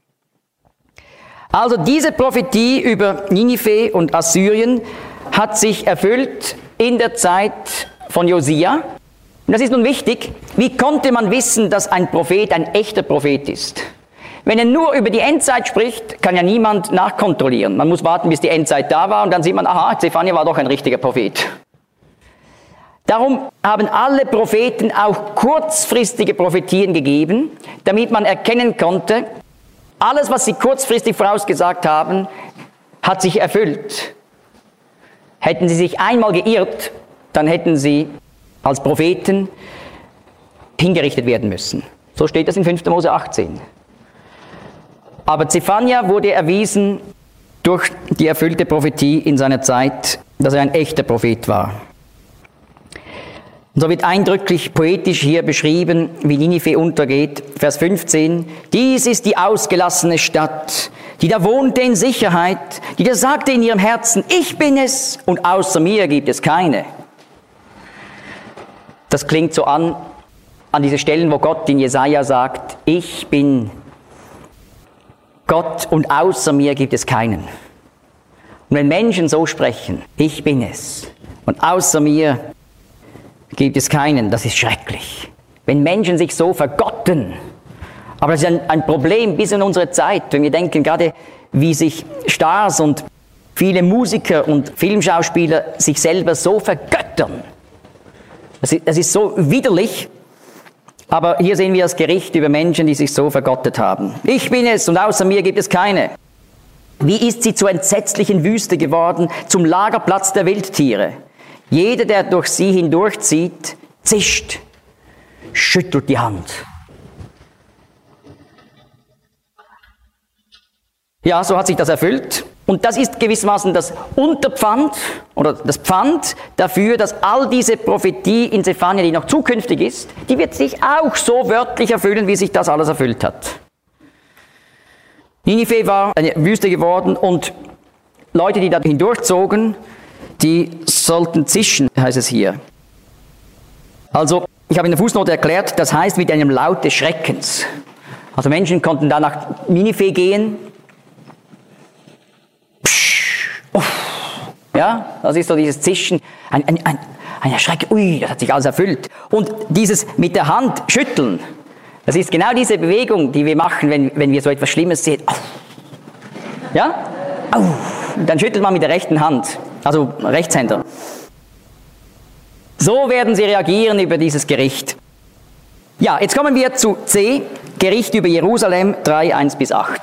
Also diese Prophetie über Ninive und Assyrien hat sich erfüllt in der Zeit von Josia. Und das ist nun wichtig, wie konnte man wissen, dass ein Prophet ein echter Prophet ist? Wenn er nur über die Endzeit spricht, kann ja niemand nachkontrollieren. Man muss warten, bis die Endzeit da war und dann sieht man, aha, Zephania war doch ein richtiger Prophet. Darum haben alle Propheten auch kurzfristige Prophetien gegeben, damit man erkennen konnte, alles, was sie kurzfristig vorausgesagt haben, hat sich erfüllt. Hätten sie sich einmal geirrt, dann hätten sie als Propheten hingerichtet werden müssen. So steht das in fünfter Mose achtzehn. Aber Zephania wurde erwiesen durch die erfüllte Prophetie in seiner Zeit, dass er ein echter Prophet war. Und so wird eindrücklich poetisch hier beschrieben, wie Ninive untergeht. Vers fünfzehn. Dies ist die ausgelassene Stadt, die da wohnte in Sicherheit, die da sagte in ihrem Herzen, ich bin es und außer mir gibt es keine. Das klingt so an, an diese Stellen, wo Gott in Jesaja sagt, ich bin Gott und außer mir gibt es keinen. Und wenn Menschen so sprechen, ich bin es und außer mir gibt es keinen. Das ist schrecklich. Wenn Menschen sich so vergotten. Aber das ist ein, ein Problem bis in unsere Zeit, wenn wir denken, gerade wie sich Stars und viele Musiker und Filmschauspieler sich selber so vergöttern. Das ist, das ist so widerlich. Aber hier sehen wir das Gericht über Menschen, die sich so vergottet haben. Ich bin es und außer mir gibt es keine. Wie ist sie zur entsetzlichen Wüste geworden, zum Lagerplatz der Wildtiere? Jeder, der durch sie hindurchzieht, zischt, schüttelt die Hand. Ja, so hat sich das erfüllt. Und das ist gewissermaßen das Unterpfand oder das Pfand dafür, dass all diese Prophetie in Zephania, die noch zukünftig ist, die wird sich auch so wörtlich erfüllen, wie sich das alles erfüllt hat. Ninive war eine Wüste geworden und Leute, die da hindurchzogen, die sollten zischen, heißt es hier. Also, ich habe in der Fußnote erklärt, das heißt mit einem Laut des Schreckens. Also Menschen konnten da nach Ninive gehen. Ja, das ist so dieses Zischen, ein, ein, ein, ein Erschrecken, ui, das hat sich alles erfüllt. Und dieses mit der Hand schütteln, das ist genau diese Bewegung, die wir machen, wenn, wenn wir so etwas Schlimmes sehen. Au. Ja? Au. Dann schüttelt man mit der rechten Hand, also Rechtshänder. So werden sie reagieren über dieses Gericht. Ja, jetzt kommen wir zu C, Gericht über Jerusalem, drei, eins bis acht.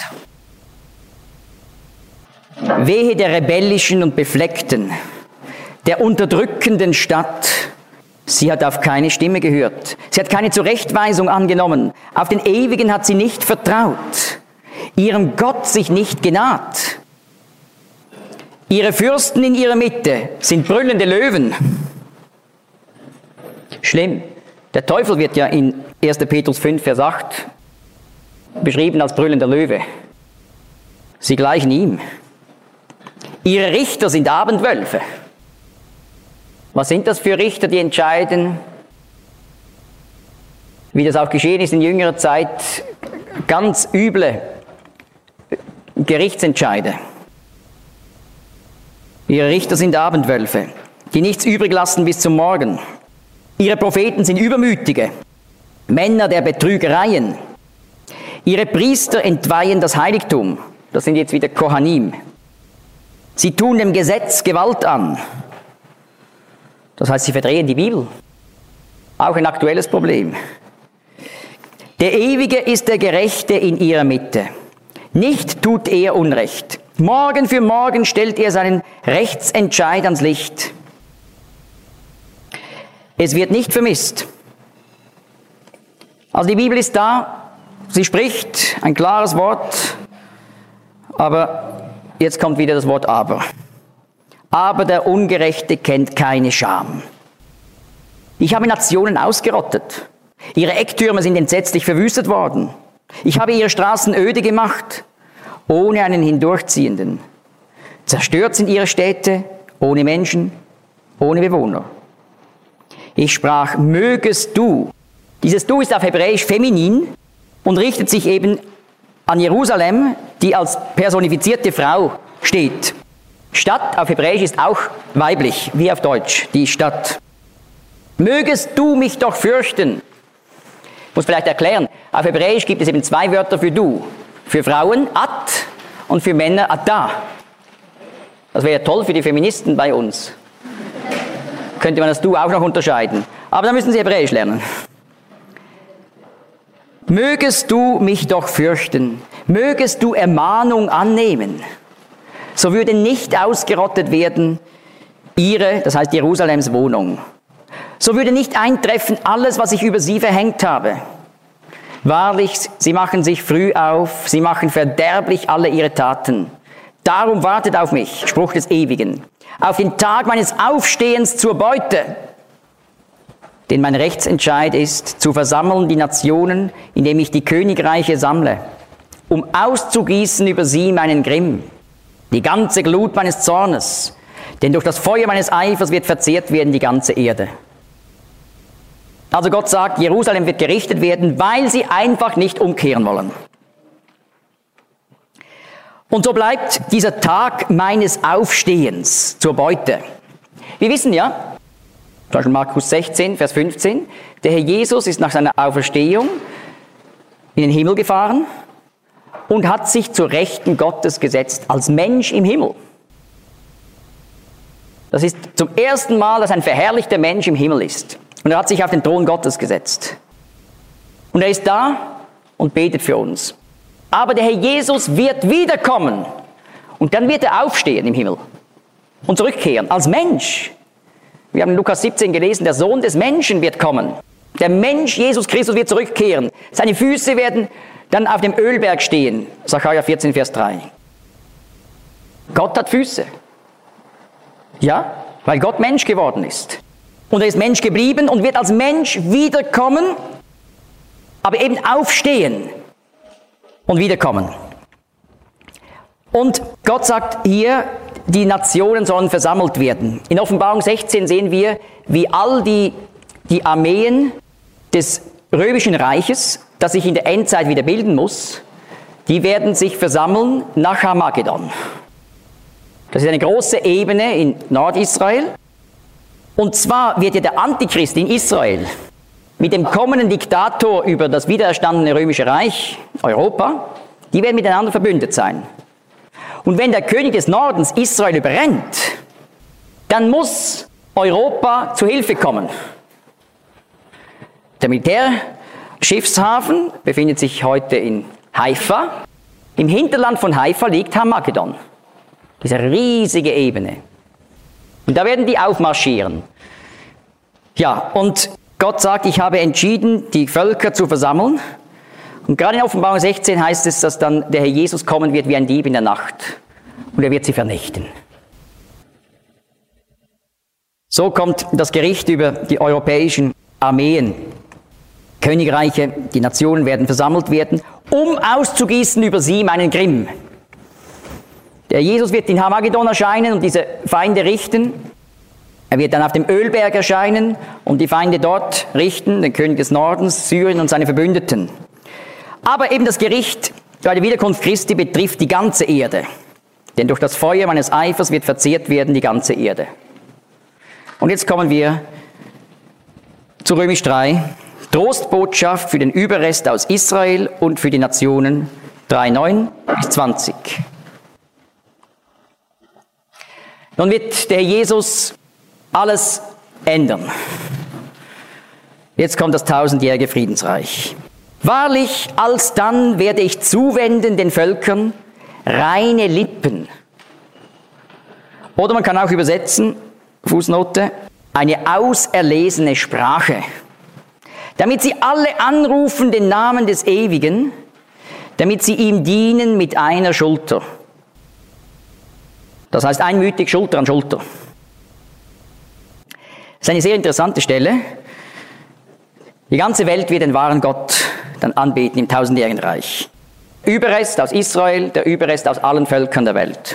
Wehe der rebellischen und befleckten, der unterdrückenden Stadt. Sie hat auf keine Stimme gehört. Sie hat keine Zurechtweisung angenommen. Auf den Ewigen hat sie nicht vertraut. Ihrem Gott sich nicht genaht. Ihre Fürsten in ihrer Mitte sind brüllende Löwen. Schlimm. Der Teufel wird ja in erster Petrus fünf, Vers acht beschrieben als brüllender Löwe. Sie gleichen ihm. Ihre Richter sind Abendwölfe. Was sind das für Richter, die entscheiden, wie das auch geschehen ist in jüngerer Zeit, ganz üble Gerichtsentscheide. Ihre Richter sind Abendwölfe, die nichts übrig lassen bis zum Morgen. Ihre Propheten sind Übermütige, Männer der Betrügereien. Ihre Priester entweihen das Heiligtum. Das sind jetzt wieder Kohanim. Sie tun dem Gesetz Gewalt an. Das heißt, sie verdrehen die Bibel. Auch ein aktuelles Problem. Der Ewige ist der Gerechte in ihrer Mitte. Nicht tut er Unrecht. Morgen für morgen stellt er seinen Rechtsentscheid ans Licht. Es wird nicht vermisst. Also die Bibel ist da, sie spricht ein klares Wort, aber jetzt kommt wieder das Wort aber. Aber der Ungerechte kennt keine Scham. Ich habe Nationen ausgerottet. Ihre Ecktürme sind entsetzlich verwüstet worden. Ich habe ihre Straßen öde gemacht, ohne einen Hindurchziehenden. Zerstört sind ihre Städte, ohne Menschen, ohne Bewohner. Ich sprach, mögest du. Dieses Du ist auf Hebräisch feminin und richtet sich eben an Jerusalem, die als personifizierte Frau steht. Stadt auf Hebräisch ist auch weiblich, wie auf Deutsch, die Stadt. Mögest du mich doch fürchten. Ich muss vielleicht erklären, auf Hebräisch gibt es eben zwei Wörter für du. Für Frauen at und für Männer atta. Das wäre toll für die Feministen bei uns. Könnte man das du auch noch unterscheiden. Aber da müssen sie Hebräisch lernen. Mögest du mich doch fürchten, mögest du Ermahnung annehmen, so würde nicht ausgerottet werden ihre, das heißt Jerusalems Wohnung. So würde nicht eintreffen alles, was ich über sie verhängt habe. Wahrlich, sie machen sich früh auf, sie machen verderblich alle ihre Taten. Darum wartet auf mich, Spruch des Ewigen, auf den Tag meines Aufstehens zur Beute. Denn mein Rechtsentscheid ist, zu versammeln die Nationen, indem ich die Königreiche sammle, um auszugießen über sie meinen Grimm, die ganze Glut meines Zornes, denn durch das Feuer meines Eifers wird verzehrt werden die ganze Erde. Also Gott sagt, Jerusalem wird gerichtet werden, weil sie einfach nicht umkehren wollen. Und so bleibt dieser Tag meines Aufstehens zur Beute. Wir wissen ja, Zum Beispiel Markus sechzehn, Vers fünfzehn. Der Herr Jesus ist nach seiner Auferstehung in den Himmel gefahren und hat sich zur Rechten Gottes gesetzt, als Mensch im Himmel. Das ist zum ersten Mal, dass ein verherrlichter Mensch im Himmel ist. Und er hat sich auf den Thron Gottes gesetzt. Und er ist da und betet für uns. Aber der Herr Jesus wird wiederkommen. Und dann wird er aufstehen im Himmel und zurückkehren als Mensch. Wir haben in Lukas siebzehn gelesen, der Sohn des Menschen wird kommen. Der Mensch, Jesus Christus, wird zurückkehren. Seine Füße werden dann auf dem Ölberg stehen. Sacharja vierzehn, Vers drei. Gott hat Füße. Ja, weil Gott Mensch geworden ist. Und er ist Mensch geblieben und wird als Mensch wiederkommen, aber eben aufstehen und wiederkommen. Und Gott sagt hier, die Nationen sollen versammelt werden. In Offenbarung sechzehn sehen wir, wie all die, die Armeen des römischen Reiches, das sich in der Endzeit wieder bilden muss, die werden sich versammeln nach Armageddon. Das ist eine große Ebene in Nordisrael. Und zwar wird ja der Antichrist in Israel mit dem kommenden Diktator über das wiedererstandene römische Reich, Europa, die werden miteinander verbündet sein. Und wenn der König des Nordens Israel überrennt, dann muss Europa zu Hilfe kommen. Der Militärschiffshafen befindet sich heute in Haifa. Im Hinterland von Haifa liegt Hamagedon, diese riesige Ebene. Und da werden die aufmarschieren. Ja, und Gott sagt, ich habe entschieden, die Völker zu versammeln. Und gerade in Offenbarung sechzehn heißt es, dass dann der Herr Jesus kommen wird wie ein Dieb in der Nacht. Und er wird sie vernichten. So kommt das Gericht über die europäischen Armeen. Königreiche, die Nationen werden versammelt werden, um auszugießen über sie meinen Grimm. Der Jesus wird in Hamagedon erscheinen und diese Feinde richten. Er wird dann auf dem Ölberg erscheinen und die Feinde dort richten, den König des Nordens, Syrien und seine Verbündeten. Aber eben das Gericht bei der Wiederkunft Christi betrifft die ganze Erde. Denn durch das Feuer meines Eifers wird verzehrt werden die ganze Erde. Und jetzt kommen wir zu Römisch drei. Trostbotschaft für den Überrest aus Israel und für die Nationen, drei neun bis zwanzig. Nun wird der Herr Jesus alles ändern. Jetzt kommt das tausendjährige Friedensreich. Wahrlich, alsdann werde ich zuwenden den Völkern reine Lippen. Oder man kann auch übersetzen, Fußnote, eine auserlesene Sprache. Damit sie alle anrufen den Namen des Ewigen, damit sie ihm dienen mit einer Schulter. Das heißt einmütig Schulter an Schulter. Das ist eine sehr interessante Stelle. Die ganze Welt wird den wahren Gott dann anbeten im tausendjährigen Reich. Überrest aus Israel, der Überrest aus allen Völkern der Welt.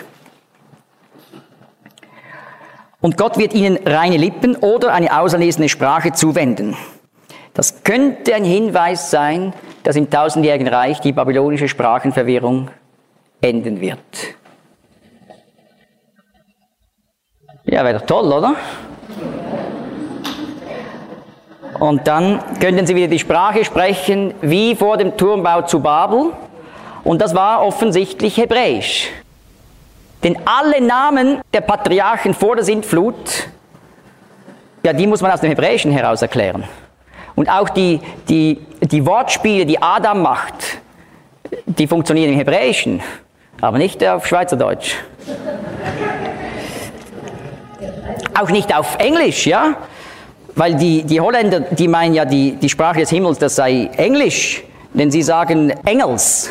Und Gott wird ihnen reine Lippen oder eine auserlesene Sprache zuwenden. Das könnte ein Hinweis sein, dass im tausendjährigen Reich die babylonische Sprachenverwirrung enden wird. Ja, wäre doch toll, oder? Und dann könnten sie wieder die Sprache sprechen, wie vor dem Turmbau zu Babel. Und das war offensichtlich Hebräisch. Denn alle Namen der Patriarchen vor der Sintflut, ja, die muss man aus dem Hebräischen heraus erklären. Und auch die, die, die Wortspiele, die Adam macht, die funktionieren im Hebräischen, aber nicht auf Schweizerdeutsch. Auch nicht auf Englisch, ja? Weil die, die Holländer, die meinen ja, die, die Sprache des Himmels, das sei Englisch, denn sie sagen Engels.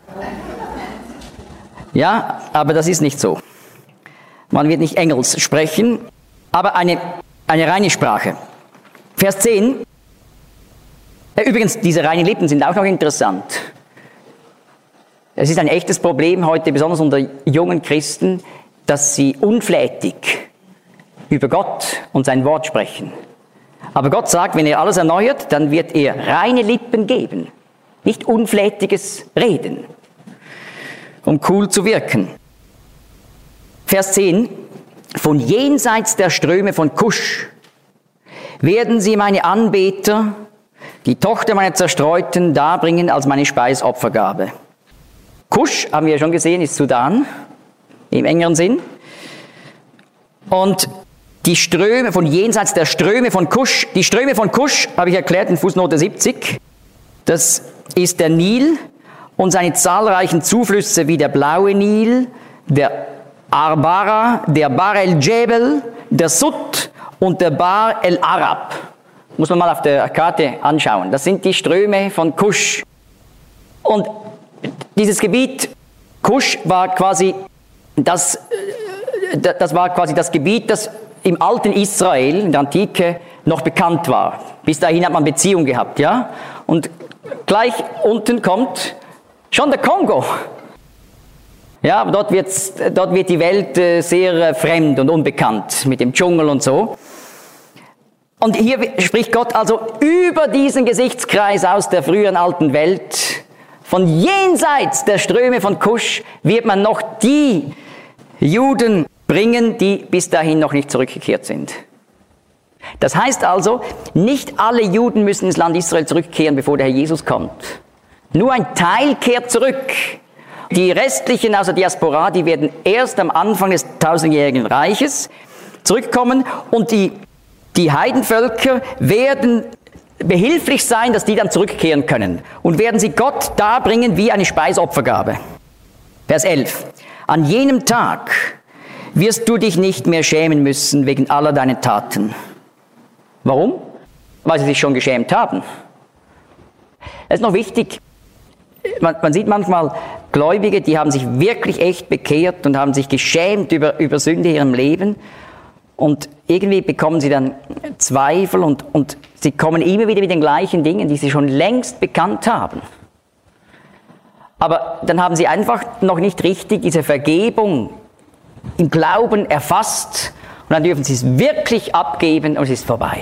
Ja, aber das ist nicht so. Man wird nicht Engels sprechen, aber eine, eine reine Sprache. Vers zehn. Übrigens, diese reinen Lippen sind auch noch interessant. Es ist ein echtes Problem heute, besonders unter jungen Christen, dass sie unflätig über Gott und sein Wort sprechen. Aber Gott sagt, wenn er alles erneuert, dann wird er reine Lippen geben, nicht unflätiges Reden, um cool zu wirken. Vers zehn. Von jenseits der Ströme von Kusch werden sie meine Anbeter, die Tochter meiner Zerstreuten, darbringen als meine Speisopfergabe. Kusch, haben wir ja schon gesehen, ist Sudan, im engeren Sinn. Und die Ströme von jenseits der Ströme von Kusch, die Ströme von Kusch, habe ich erklärt in Fußnote siebzig, das ist der Nil und seine zahlreichen Zuflüsse wie der blaue Nil, der Arbara, der Bar el-Jebel, der Sut und der Bar el-Arab. Muss man mal auf der Karte anschauen. Das sind die Ströme von Kusch. Und dieses Gebiet Kusch war quasi das, das war quasi das Gebiet, das im alten Israel, in der Antike, noch bekannt war. Bis dahin hat man Beziehung gehabt, ja? Und gleich unten kommt schon der Kongo. Ja, aber dort, wird's, dort wird die Welt äh, sehr äh, fremd und unbekannt, mit dem Dschungel und so. Und hier spricht Gott also über diesen Gesichtskreis aus der früheren alten Welt. Von jenseits der Ströme von Kusch wird man noch die Juden bringen, die bis dahin noch nicht zurückgekehrt sind. Das heißt also, nicht alle Juden müssen ins Land Israel zurückkehren, bevor der Herr Jesus kommt. Nur ein Teil kehrt zurück. Die restlichen aus der Diaspora, die werden erst am Anfang des tausendjährigen Reiches zurückkommen und die, die Heidenvölker werden behilflich sein, dass die dann zurückkehren können und werden sie Gott darbringen wie eine Speisopfergabe. Vers elf. An jenem Tag wirst du dich nicht mehr schämen müssen wegen aller deiner Taten. Warum? Weil sie sich schon geschämt haben. Es ist noch wichtig, man, man sieht manchmal Gläubige, die haben sich wirklich echt bekehrt und haben sich geschämt über, über Sünde in ihrem Leben und irgendwie bekommen sie dann Zweifel und, und sie kommen immer wieder mit den gleichen Dingen, die sie schon längst bekannt haben. Aber dann haben sie einfach noch nicht richtig diese Vergebung im Glauben erfasst und dann dürfen sie es wirklich abgeben und es ist vorbei.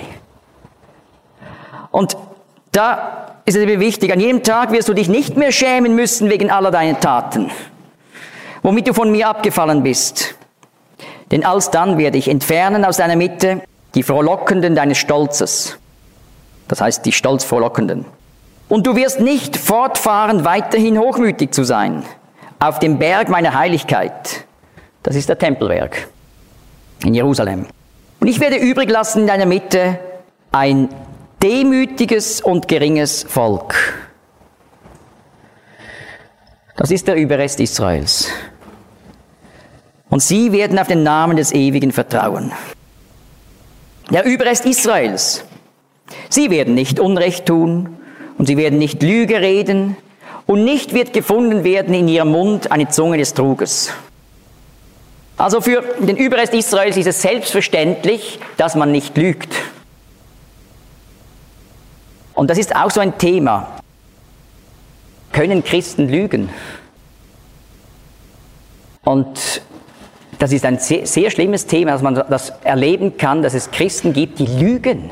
Und da ist es eben wichtig, an jedem Tag wirst du dich nicht mehr schämen müssen wegen aller deiner Taten, womit du von mir abgefallen bist. Denn alsdann werde ich entfernen aus deiner Mitte die Frohlockenden deines Stolzes. Das heißt, die Stolzfrohlockenden. Und du wirst nicht fortfahren, weiterhin hochmütig zu sein, auf dem Berg meiner Heiligkeit. Das ist der Tempelberg in Jerusalem. Und ich werde übrig lassen in deiner Mitte ein demütiges und geringes Volk. Das ist der Überrest Israels. Und sie werden auf den Namen des Ewigen vertrauen. Der Überrest Israels. Sie werden nicht Unrecht tun und sie werden nicht Lüge reden und nicht wird gefunden werden in ihrem Mund eine Zunge des Truges. Also für den Überrest Israels ist es selbstverständlich, dass man nicht lügt. Und das ist auch so ein Thema. Können Christen lügen? Und das ist ein sehr, sehr schlimmes Thema, dass man das erleben kann, dass es Christen gibt, die lügen.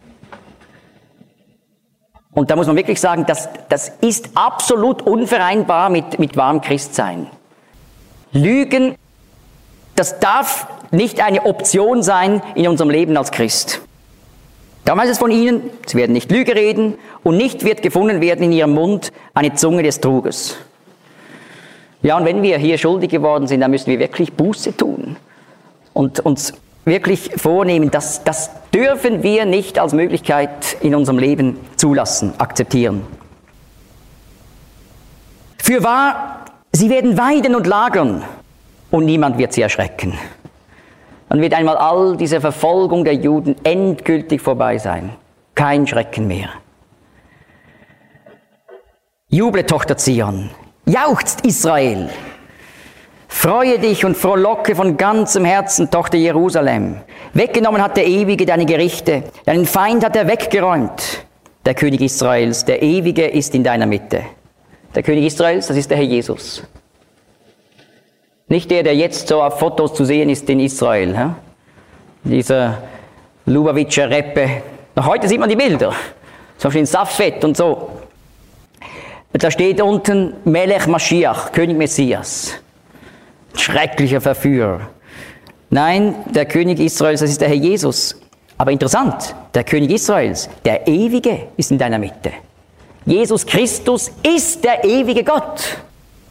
Und da muss man wirklich sagen, das, das ist absolut unvereinbar mit, mit wahrem Christsein. Lügen, das darf nicht eine Option sein in unserem Leben als Christ. Darum heißt es von ihnen, sie werden nicht Lüge reden und nicht wird gefunden werden in ihrem Mund eine Zunge des Truges. Ja, und wenn wir hier schuldig geworden sind, dann müssen wir wirklich Buße tun und uns wirklich vornehmen, dass das dürfen wir nicht als Möglichkeit in unserem Leben zulassen, akzeptieren. Fürwahr, sie werden weiden und lagern und niemand wird sie erschrecken. Dann wird einmal all diese Verfolgung der Juden endgültig vorbei sein. Kein Schrecken mehr. Juble, Tochter Zion, jauchzt Israel. Freue dich und frohlocke von ganzem Herzen, Tochter Jerusalem. Weggenommen hat der Ewige deine Gerichte, deinen Feind hat er weggeräumt. Der König Israels, der Ewige, ist in deiner Mitte. Der König Israels, das ist der Herr Jesus. Nicht der, der jetzt so auf Fotos zu sehen ist in Israel. Ja? Dieser Lubavitcher Reppe. Noch heute sieht man die Bilder. Zum Beispiel in Safed und so. Da steht unten Melech Mashiach, König Messias. Schrecklicher Verführer. Nein, der König Israels, das ist der Herr Jesus. Aber interessant, der König Israels, der Ewige, ist in deiner Mitte. Jesus Christus ist der ewige Gott.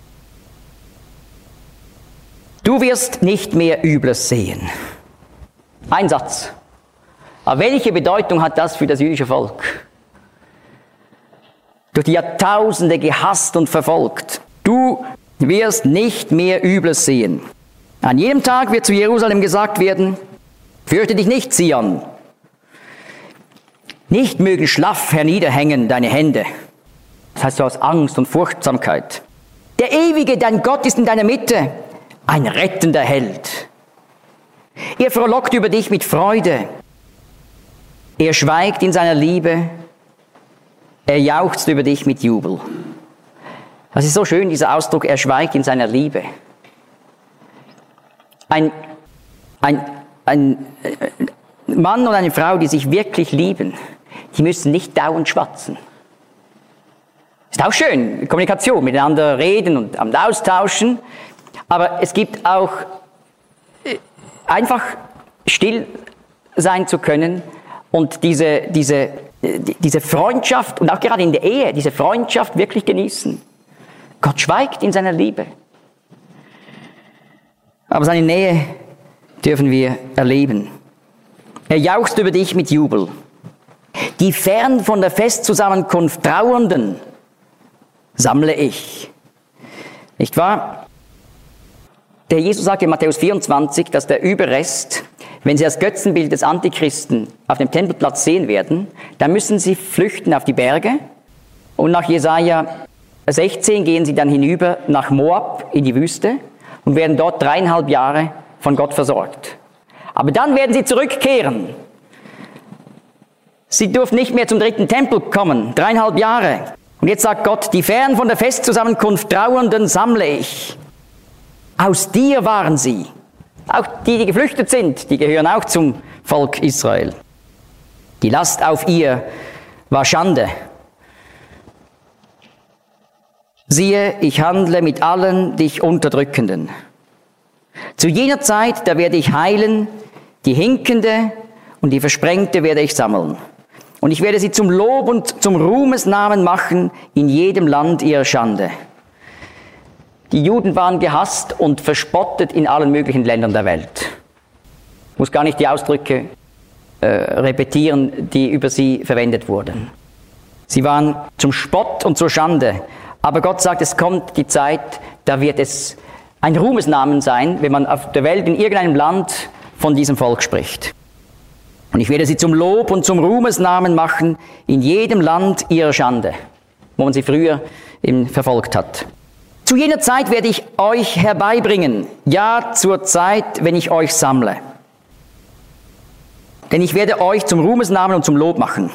Du wirst nicht mehr Übles sehen. Ein Satz. Aber welche Bedeutung hat das für das jüdische Volk? Durch die Jahrtausende gehasst und verfolgt. Du wirst nicht mehr Übles sehen. An jedem Tag wird zu Jerusalem gesagt werden, fürchte dich nicht, Zion. Nicht mögen schlaff herniederhängen deine Hände. Das heißt so aus Angst und Furchtsamkeit. Der Ewige, dein Gott, ist in deiner Mitte, ein rettender Held. Er frohlockt über dich mit Freude. Er schweigt in seiner Liebe. Er jauchzt über dich mit Jubel. Das ist so schön, dieser Ausdruck, er schweigt in seiner Liebe. Ein, ein, ein Mann und eine Frau, die sich wirklich lieben, die müssen nicht dauernd schwatzen. Ist auch schön, Kommunikation, miteinander reden und austauschen, aber es gibt auch einfach still sein zu können und diese, diese, diese Freundschaft und auch gerade in der Ehe, diese Freundschaft wirklich genießen. Gott schweigt in seiner Liebe. Aber seine Nähe dürfen wir erleben. Er jauchzt über dich mit Jubel. Die fern von der Festzusammenkunft Trauernden sammle ich. Nicht wahr? Der Jesus sagt in Matthäus vierundzwanzig, dass der Überrest, wenn sie das Götzenbild des Antichristen auf dem Tempelplatz sehen werden, dann müssen sie flüchten auf die Berge. Und nach Jesaja sechzehn gehen sie dann hinüber nach Moab in die Wüste und werden dort dreieinhalb Jahre von Gott versorgt. Aber dann werden sie zurückkehren. Sie durften nicht mehr zum dritten Tempel kommen, dreieinhalb Jahre. Und jetzt sagt Gott, die fern von der Festzusammenkunft Trauernden sammle ich. Aus dir waren sie. Auch die, die geflüchtet sind, die gehören auch zum Volk Israel. Die Last auf ihr war Schande. Siehe, ich handle mit allen dich Unterdrückenden. Zu jener Zeit, da werde ich heilen, die Hinkende und die Versprengte werde ich sammeln. Und ich werde sie zum Lob und zum Ruhmesnamen machen in jedem Land ihrer Schande. Die Juden waren gehasst und verspottet in allen möglichen Ländern der Welt. Ich muss gar nicht die Ausdrücke äh, repetieren, die über sie verwendet wurden. Sie waren zum Spott und zur Schande. Aber Gott sagt, es kommt die Zeit, da wird es ein Ruhmesnamen sein, wenn man auf der Welt in irgendeinem Land von diesem Volk spricht. Und ich werde sie zum Lob und zum Ruhmesnamen machen in jedem Land ihrer Schande, wo man sie früher eben verfolgt hat. Zu jener Zeit werde ich euch herbeibringen, ja, zur Zeit, wenn ich euch sammle. Denn ich werde euch zum Ruhmesnamen und zum Lob machen.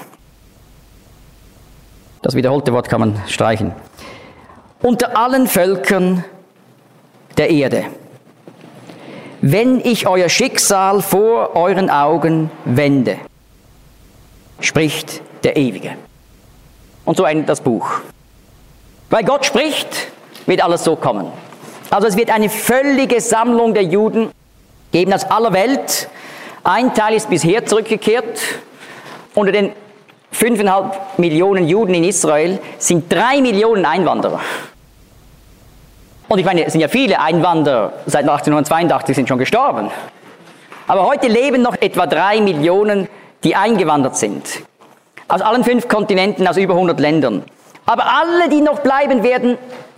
Das wiederholte Wort kann man streichen. Unter allen Völkern der Erde, wenn ich euer Schicksal vor euren Augen wende, spricht der Ewige. Und so endet das Buch. Weil Gott spricht, wird alles so kommen. Also es wird eine völlige Sammlung der Juden geben aus aller Welt. Ein Teil ist bisher zurückgekehrt. Unter den fünfeinhalb Millionen Juden in Israel sind drei Millionen Einwanderer. Und ich meine, es sind ja viele Einwanderer seit achtzehnhundertzweiundachtzig sind schon gestorben. Aber heute leben noch etwa drei Millionen, die eingewandert sind. Aus allen fünf Kontinenten, aus über hundert Ländern. Aber alle, die noch bleiben werden,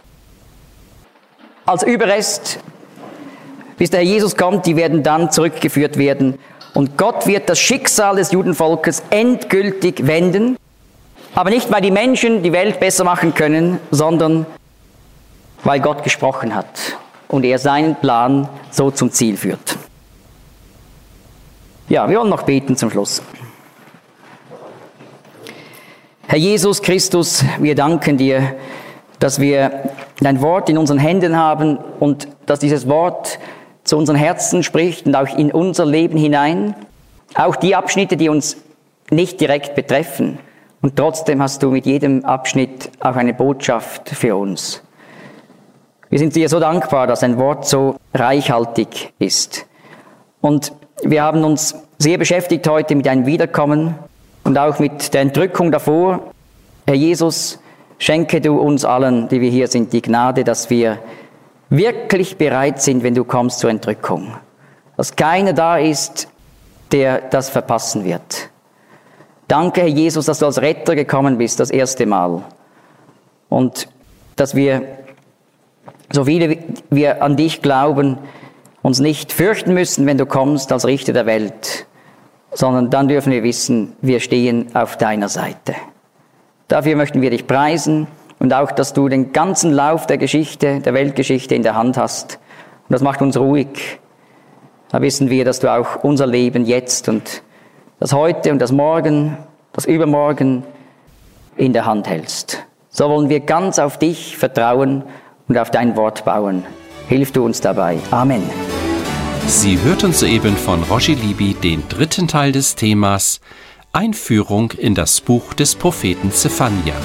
als Überrest, bis der Herr Jesus kommt, die werden dann zurückgeführt werden. Und Gott wird das Schicksal des Judenvolkes endgültig wenden. Aber nicht, weil die Menschen die Welt besser machen können, sondern weil Gott gesprochen hat und er seinen Plan so zum Ziel führt. Ja, wir wollen noch beten zum Schluss. Herr Jesus Christus, wir danken dir, dass wir dein Wort in unseren Händen haben und dass dieses Wort zu unseren Herzen spricht und auch in unser Leben hinein. Auch die Abschnitte, die uns nicht direkt betreffen. Und trotzdem hast du mit jedem Abschnitt auch eine Botschaft für uns. Wir sind dir so dankbar, dass ein Wort so reichhaltig ist. Und wir haben uns sehr beschäftigt heute mit deinem Wiederkommen und auch mit der Entrückung davor. Herr Jesus, schenke du uns allen, die wir hier sind, die Gnade, dass wir wirklich bereit sind, wenn du kommst zur Entrückung. Dass keiner da ist, der das verpassen wird. Danke, Herr Jesus, dass du als Retter gekommen bist, das erste Mal. Und dass wir, so viele wir an dich glauben, uns nicht fürchten müssen, wenn du kommst als Richter der Welt, sondern dann dürfen wir wissen, wir stehen auf deiner Seite. Dafür möchten wir dich preisen und auch, dass du den ganzen Lauf der Geschichte, der Weltgeschichte in der Hand hast. Und das macht uns ruhig. Da wissen wir, dass du auch unser Leben jetzt und das Heute und das Morgen, das Übermorgen in der Hand hältst. So wollen wir ganz auf dich vertrauen und auf dein Wort bauen. Hilf du uns dabei. Amen. Sie hörten soeben von Roger Libby den dritten Teil des Themas Einführung in das Buch des Propheten Zephania.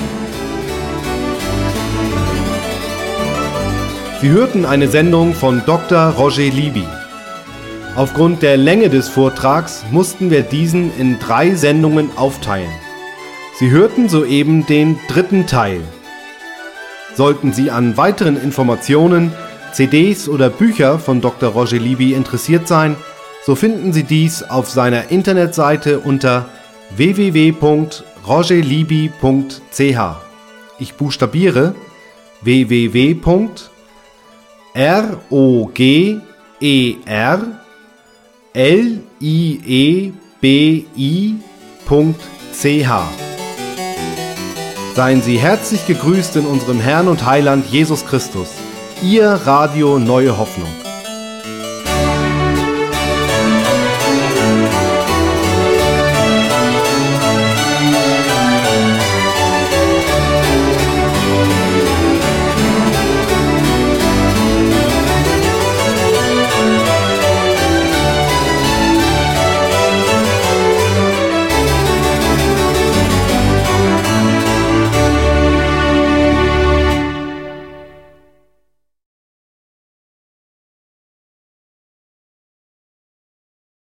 Sie hörten eine Sendung von Doktor Roger Libby. Aufgrund der Länge des Vortrags mussten wir diesen in drei Sendungen aufteilen. Sie hörten soeben den dritten Teil. Sollten Sie an weiteren Informationen, C Ds oder Bücher von Doktor Roger Libby interessiert sein, so finden Sie dies auf seiner Internetseite unter w w w punkt roger libby punkt c h. Ich buchstabiere w w w punkt roger libby punkt c h. Seien Sie herzlich gegrüßt in unserem Herrn und Heiland Jesus Christus. Ihr Radio Neue Hoffnung.